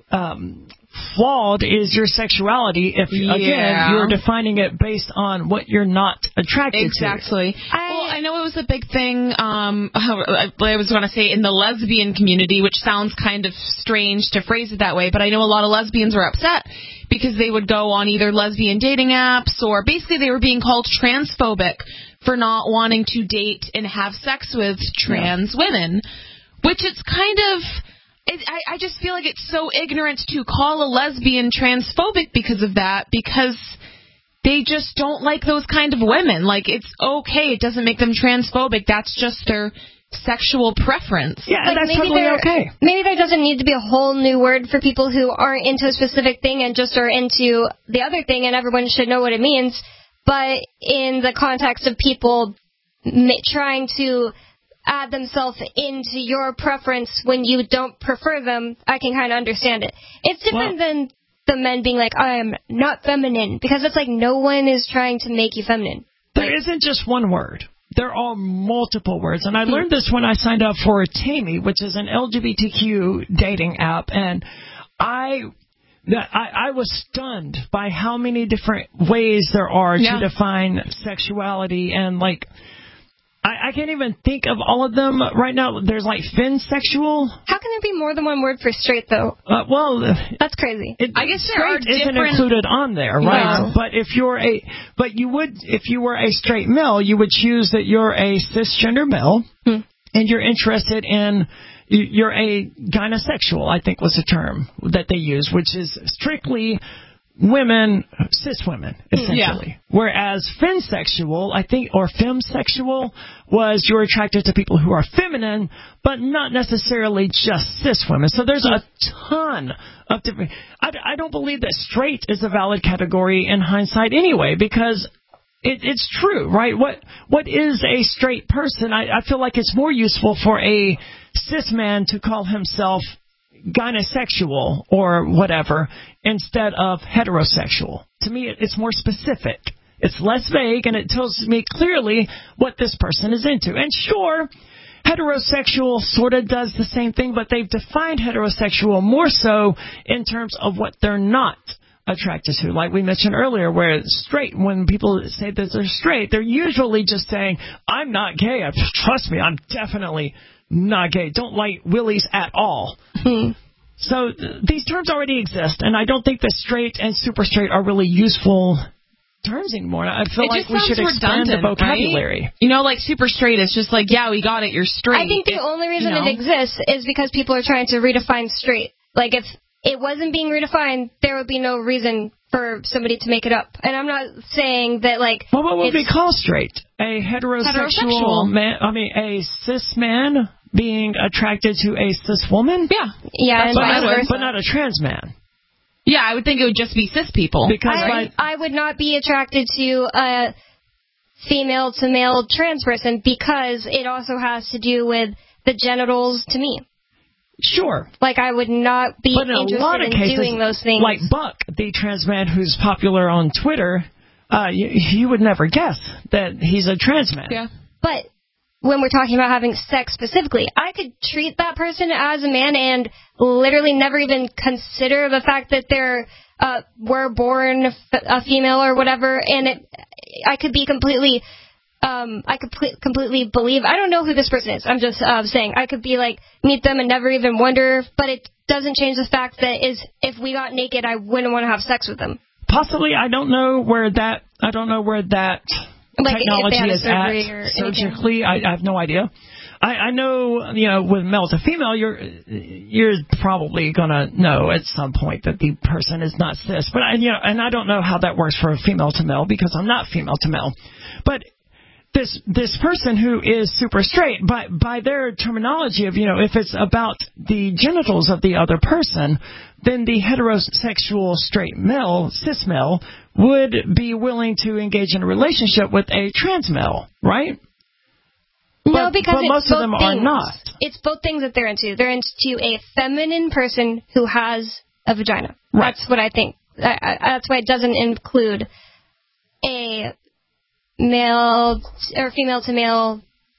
Speaker 3: um, flawed is your sexuality if,
Speaker 5: yeah.
Speaker 3: again, you're defining it based on what you're not attracted
Speaker 5: exactly.
Speaker 3: to.
Speaker 5: Exactly. Well, I know it was a big thing, um, I was going to say, in the lesbian community, which sounds kind of strange to phrase it that way, but I know a lot of lesbians were upset because they would go on either lesbian dating apps or basically they were being called transphobic for not wanting to date and have sex with trans yeah. women, which it's kind of... It, I, I just feel like it's so ignorant to call a lesbian transphobic because of that, because they just don't like those kind of women. Like, it's okay. It doesn't make them transphobic. That's just their sexual preference.
Speaker 3: Yeah,
Speaker 4: like
Speaker 3: that's
Speaker 4: maybe
Speaker 3: totally
Speaker 4: there,
Speaker 3: okay.
Speaker 4: Maybe there doesn't need to be a whole new word for people who aren't into a specific thing and just are into the other thing, and everyone should know what it means. But in the context of people ma- trying to add themselves into your preference when you don't prefer them, I can kind of understand it. It's different well, than the men being like, I am not feminine, because it's like no one is trying to make you feminine.
Speaker 3: There like, isn't just one word. There are multiple words, and I learned this when I signed up for Tammy, which is an L G B T Q dating app, and I... I, I was stunned by how many different ways there are yeah. to define sexuality, and like I, I can't even think of all of them right now. There's like finsexual.
Speaker 4: How can there be more than one word for straight, though?
Speaker 3: Uh, well,
Speaker 4: that's crazy.
Speaker 3: It,
Speaker 5: I guess there are
Speaker 3: straight isn't
Speaker 5: different...
Speaker 3: included on there, right? No. But if you're a, but you would, if you were a straight male, you would choose that you're a cisgender male, hmm. and you're interested in. You're a gynosexual, I think was the term that they use, which is strictly women, cis women, essentially. Yeah. Whereas finsexual, I think, or femsexual, was you're attracted to people who are feminine, but not necessarily just cis women. So there's a ton of different... I, I don't believe that straight is a valid category in hindsight anyway, because it, it's true, right? What what is a straight person? I, I feel like it's more useful for a cis man to call himself gynosexual or whatever instead of heterosexual. To me, it, it's more specific. It's less vague, and it tells me clearly what this person is into. And sure, heterosexual sort of does the same thing, but they've defined heterosexual more so in terms of what they're not attracted to. Like we mentioned earlier, where straight, when people say that they're straight, they're usually just saying, I'm not gay. Trust me, I'm definitely not gay. Don't like willies at all. So th- these terms already exist, and I don't think that straight and super straight are really useful terms anymore. I feel
Speaker 5: it
Speaker 3: like we should expand the vocabulary.
Speaker 5: Right? You know, like super straight is just like, yeah, we got it, you're straight.
Speaker 4: I think the
Speaker 5: it,
Speaker 4: only reason
Speaker 5: you know?
Speaker 4: it exists is because people are trying to redefine straight. Like, if it wasn't being redefined, there would be no reason for somebody to make it up. And I'm not saying that, like...
Speaker 3: Well, what would we call straight? A heterosexual,
Speaker 5: heterosexual.
Speaker 3: man, I mean, a cis man being attracted to a cis woman?
Speaker 5: Yeah.
Speaker 4: Yeah, and
Speaker 3: but,
Speaker 4: vice
Speaker 3: not,
Speaker 4: versa.
Speaker 3: but not a trans man.
Speaker 5: Yeah, I would think it would just be cis people.
Speaker 3: Because
Speaker 4: I, I would not be attracted to a female-to-male trans person because it also has to do with the genitals to me.
Speaker 3: Sure.
Speaker 4: Like, I would not be
Speaker 3: but in
Speaker 4: interested
Speaker 3: a lot of
Speaker 4: in
Speaker 3: cases,
Speaker 4: doing those things.
Speaker 3: Like Buck, the trans man who's popular on Twitter, uh, you, you would never guess that he's a trans man.
Speaker 5: Yeah.
Speaker 4: But when we're talking about having sex specifically, I could treat that person as a man and literally never even consider the fact that they're uh, were born a female or whatever, and it, I could be completely, um, I could pl- completely believe. I don't know who this person is. I'm just uh, saying I could be like meet them and never even wonder, but it doesn't change the fact that is if we got naked, I wouldn't want to have sex with them.
Speaker 3: Possibly, I don't know where that. I don't know where that.
Speaker 4: Like
Speaker 3: technology is at surgically. I, I have no idea. I, I know, you know, with male to female, you're you're probably gonna know at some point that the person is not cis. But I, you know, and I don't know how that works for a female to male because I'm not female to male. But this this person who is super straight, by by their terminology of, you know, if it's about the genitals of the other person, then the heterosexual straight male, cis male, would be willing to engage in a relationship with a trans male, right?
Speaker 4: No,
Speaker 3: but,
Speaker 4: because
Speaker 3: but
Speaker 4: it's
Speaker 3: most
Speaker 4: both
Speaker 3: of them
Speaker 4: things.
Speaker 3: are not.
Speaker 4: It's both things that they're into. They're into a feminine person who has a vagina.
Speaker 3: Right.
Speaker 4: That's what I think. I, I, that's why it doesn't include a male or female to male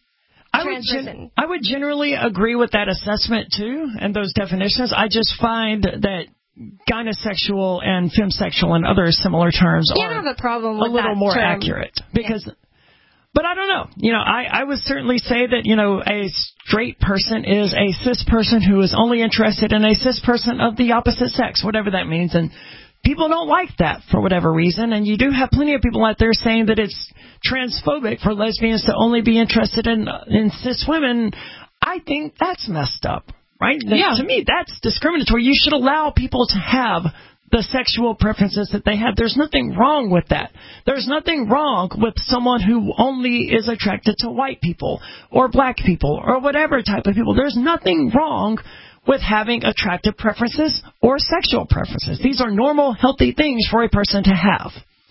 Speaker 3: I would, gen- I would generally agree with that assessment, too, and those definitions. I just find that gynosexual and femsexual and other similar terms
Speaker 4: you
Speaker 3: are
Speaker 4: don't have a, problem
Speaker 3: a
Speaker 4: with
Speaker 3: little
Speaker 4: that
Speaker 3: more
Speaker 4: term.
Speaker 3: accurate. Because, yeah. But I don't know. You know, I, I would certainly say that, you know, a straight person is a cis person who is only interested in a cis person of the opposite sex, whatever that means. And people don't like that for whatever reason, and you do have plenty of people out there saying that it's transphobic for lesbians to only be interested in in cis women. I think that's messed up, right?
Speaker 5: Yeah.
Speaker 3: To me, that's discriminatory. You should allow people to have the sexual preferences that they have. There's nothing wrong with that. There's nothing wrong with someone who only is attracted to white people or black people or whatever type of people. There's nothing wrong with having attractive preferences or sexual preferences. These are normal, healthy things for a person to have.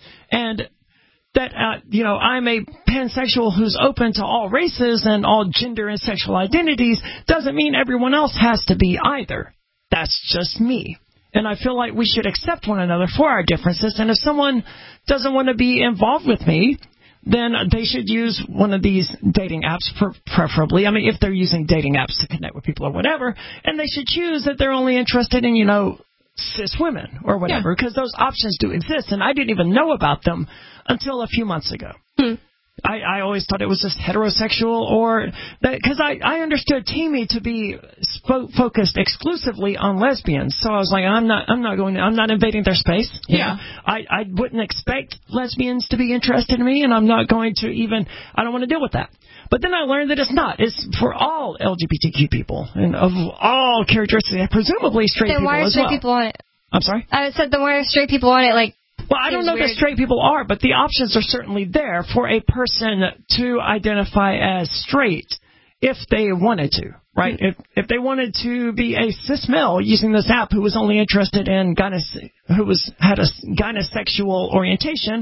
Speaker 3: And that, uh, you know, I'm a pansexual who's open to all races and all gender and sexual identities doesn't mean everyone else has to be either. That's just me. And I feel like we should accept one another for our differences. And if someone doesn't want to be involved with me, then they should use one of these dating apps, preferably. I mean, if they're using dating apps to connect with people or whatever, and they should choose that they're only interested in, you know, cis women or whatever, because yeah. those options do exist, and I didn't even know about them until a few months ago.
Speaker 4: Hmm.
Speaker 3: I, I always thought it was just heterosexual, or because I, I understood Teamy to be spo- focused exclusively on lesbians. So I was like, I'm not, I'm not going, to, I'm not invading their space.
Speaker 5: Yeah,
Speaker 3: know? I, I wouldn't expect lesbians to be interested in me, and I'm not going to even. I don't want to deal with that. But then I learned that it's not. It's for all L G B T Q people and of all characteristics, presumably straight
Speaker 4: then
Speaker 3: people
Speaker 4: why are
Speaker 3: as
Speaker 4: straight
Speaker 3: well.
Speaker 4: people on it?
Speaker 3: I'm sorry?
Speaker 4: I said the why are straight people on it, like.
Speaker 3: Well, I don't know
Speaker 4: weird.
Speaker 3: that straight people are, but the options are certainly there for a person to identify as straight if they wanted to, right? Mm-hmm. If if they wanted to be a cis male using this app who was only interested in gynos- who was had a gynosexual orientation,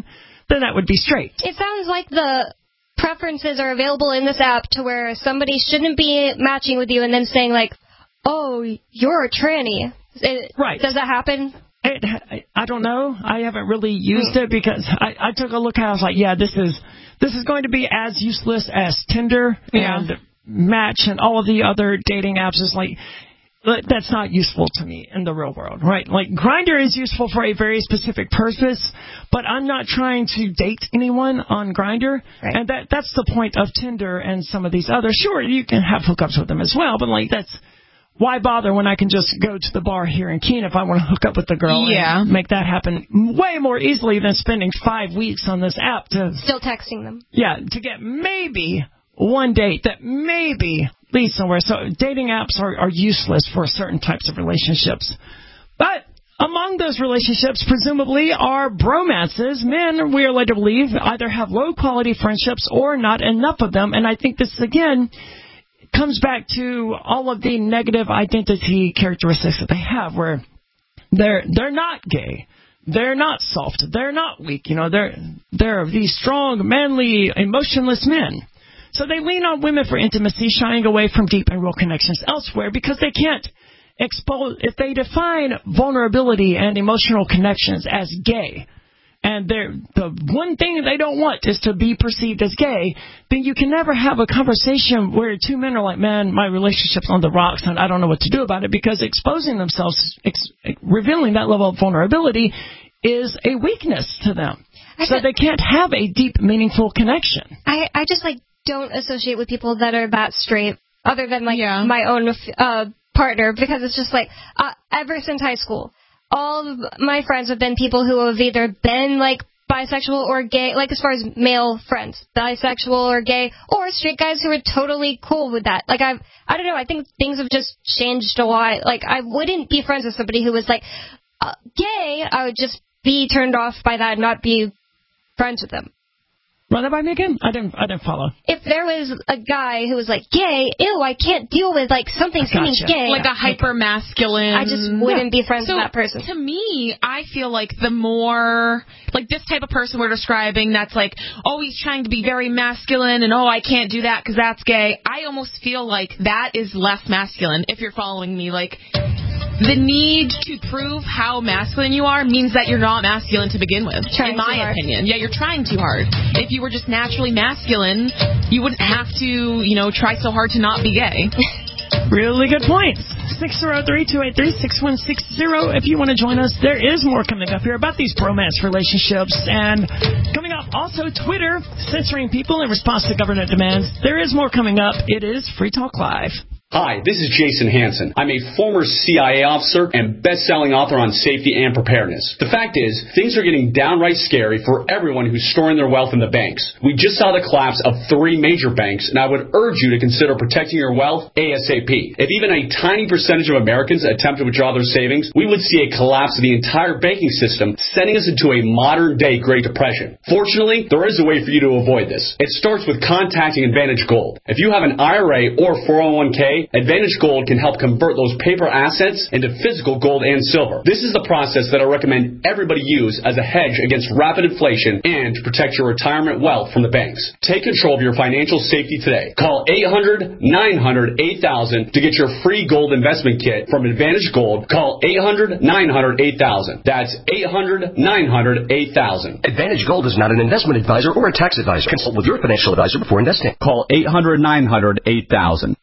Speaker 3: then that would be straight.
Speaker 4: It sounds like the preferences are available in this app to where somebody shouldn't be matching with you and then saying, like, oh, you're a tranny. It,
Speaker 3: right.
Speaker 4: Does that happen?
Speaker 3: It, I don't know. I haven't really used it because I, I took a look at it. I was like, yeah, this is this is going to be as useless as Tinder
Speaker 5: yeah.
Speaker 3: and Match and all of the other dating apps. Is like, that's not useful to me in the real world, right? Like, Grindr is useful for a very specific purpose, but I'm not trying to date anyone on Grindr. Right. And that that's the point of Tinder and some of these others. Sure, you can have hookups with them as well, but, like, that's... Why bother when I can just go to the bar here in Keene if I want to hook up with the girl
Speaker 5: yeah.
Speaker 3: and make that happen way more easily than spending five weeks on this app to...
Speaker 4: Still texting them.
Speaker 3: Yeah, to get maybe one date that maybe leads somewhere. So dating apps are, are useless for certain types of relationships. But among those relationships, presumably, are bromances. Men, we are led to believe, either have low-quality friendships or not enough of them. And I think this, again... comes back to all of the negative identity characteristics that they have, where they're they're not gay, they're not soft, they're not weak. You know, they're they're these strong, manly, emotionless men. So they lean on women for intimacy, shying away from deep and real connections elsewhere because they can't expose. If they define vulnerability and emotional connections as gay, and they're, the one thing they don't want is to be perceived as gay, then you can never have a conversation where two men are like, man, my relationship's on the rocks and I don't know what to do about it, because exposing themselves, ex- revealing that level of vulnerability is a weakness to them. I so th- they can't have a deep, meaningful connection.
Speaker 4: I, I just, like, don't associate with people that are that straight, other than, like, yeah. my own uh, partner, because it's just, like, uh, ever since high school, all of my friends have been people who have either been, like, bisexual or gay, like, as far as male friends, bisexual or gay, or straight guys who are totally cool with that. Like, I've, I don't know, I think things have just changed a lot. Like, I wouldn't be friends with somebody who was, like, uh, gay. I would just be turned off by that and not be friends with them.
Speaker 3: Run that by me again? I didn't I didn't follow.
Speaker 4: If there was a guy who was like, gay, ew, I can't deal with, like, something seeming
Speaker 3: gotcha.
Speaker 4: gay.
Speaker 5: Like a hyper-masculine.
Speaker 4: I just wouldn't
Speaker 5: yeah.
Speaker 4: be friends
Speaker 5: so,
Speaker 4: with that person.
Speaker 5: To me, I feel like the more, like, this type of person we're describing that's, like, always trying to be very masculine and, oh, I can't do that because that's gay, I almost feel like that is less masculine, if you're following me. Like, the need to prove how masculine you are means that you're not masculine to begin with,
Speaker 4: trying
Speaker 5: in my opinion. Yeah, you're trying too hard. If you were just naturally masculine, you wouldn't have to, you know, try so hard to not be gay.
Speaker 3: Really good points. six zero three, two eight three, six one six zero if you want to join us. There is more coming up here about these bromance relationships. And coming up, also Twitter censoring people in response to government demands. There is more coming up. It is Free Talk Live.
Speaker 6: Hi, this is Jason Hansen. I'm a former C I A officer and best-selling author on safety and preparedness. The fact is, things are getting downright scary for everyone who's storing their wealth in the banks. We just saw the collapse of three major banks, and I would urge you to consider protecting your wealth ASAP. If even a tiny percentage of Americans attempt to withdraw their savings, we would see a collapse of the entire banking system, sending us into a modern-day Great Depression. Fortunately, there is a way for you to avoid this. It starts with contacting Advantage Gold. If you have an I R A or four oh one k, Advantage Gold can help convert those paper assets into physical gold and silver. This is the process that I recommend everybody use as a hedge against rapid inflation and to protect your retirement wealth from the banks. Take control of your financial safety today. Call eight hundred, nine hundred, eight thousand to get your free gold investment kit from Advantage Gold. Call eight hundred, nine hundred, eight thousand. That's eight hundred, nine hundred, eight thousand.
Speaker 13: Advantage Gold is not an investment advisor or a tax advisor. Consult with your financial advisor before investing.
Speaker 1: Call eight hundred, nine hundred, eight thousand.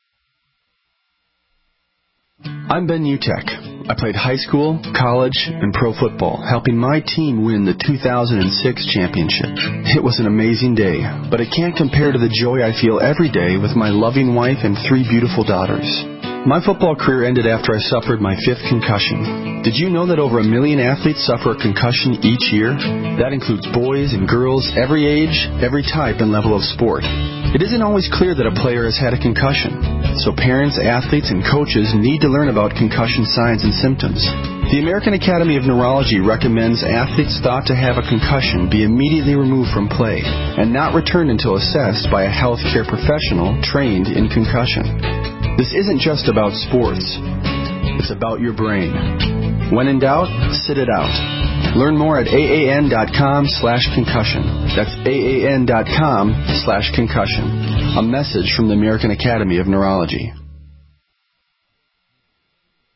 Speaker 1: I'm Ben Utek. I played high school, college, and pro football, helping my team win the two thousand six championship. It was an amazing day, but it can't compare to the joy I feel every day with my loving wife and three beautiful daughters. My football career ended after I suffered my fifth concussion. Did you know that over a million athletes suffer a concussion each year? That includes boys and girls, every age, every type and level of sport. It isn't always clear that a player has had a concussion, so parents, athletes, and coaches need to learn about concussion signs and symptoms. The American Academy of Neurology recommends athletes thought to have a concussion be immediately removed from play and not returned until assessed by a healthcare professional trained in concussion. This isn't just about sports. It's about your brain. When in doubt, sit it out. Learn more at aan.com slash concussion. That's aan.com slash concussion. A message from the American Academy of Neurology.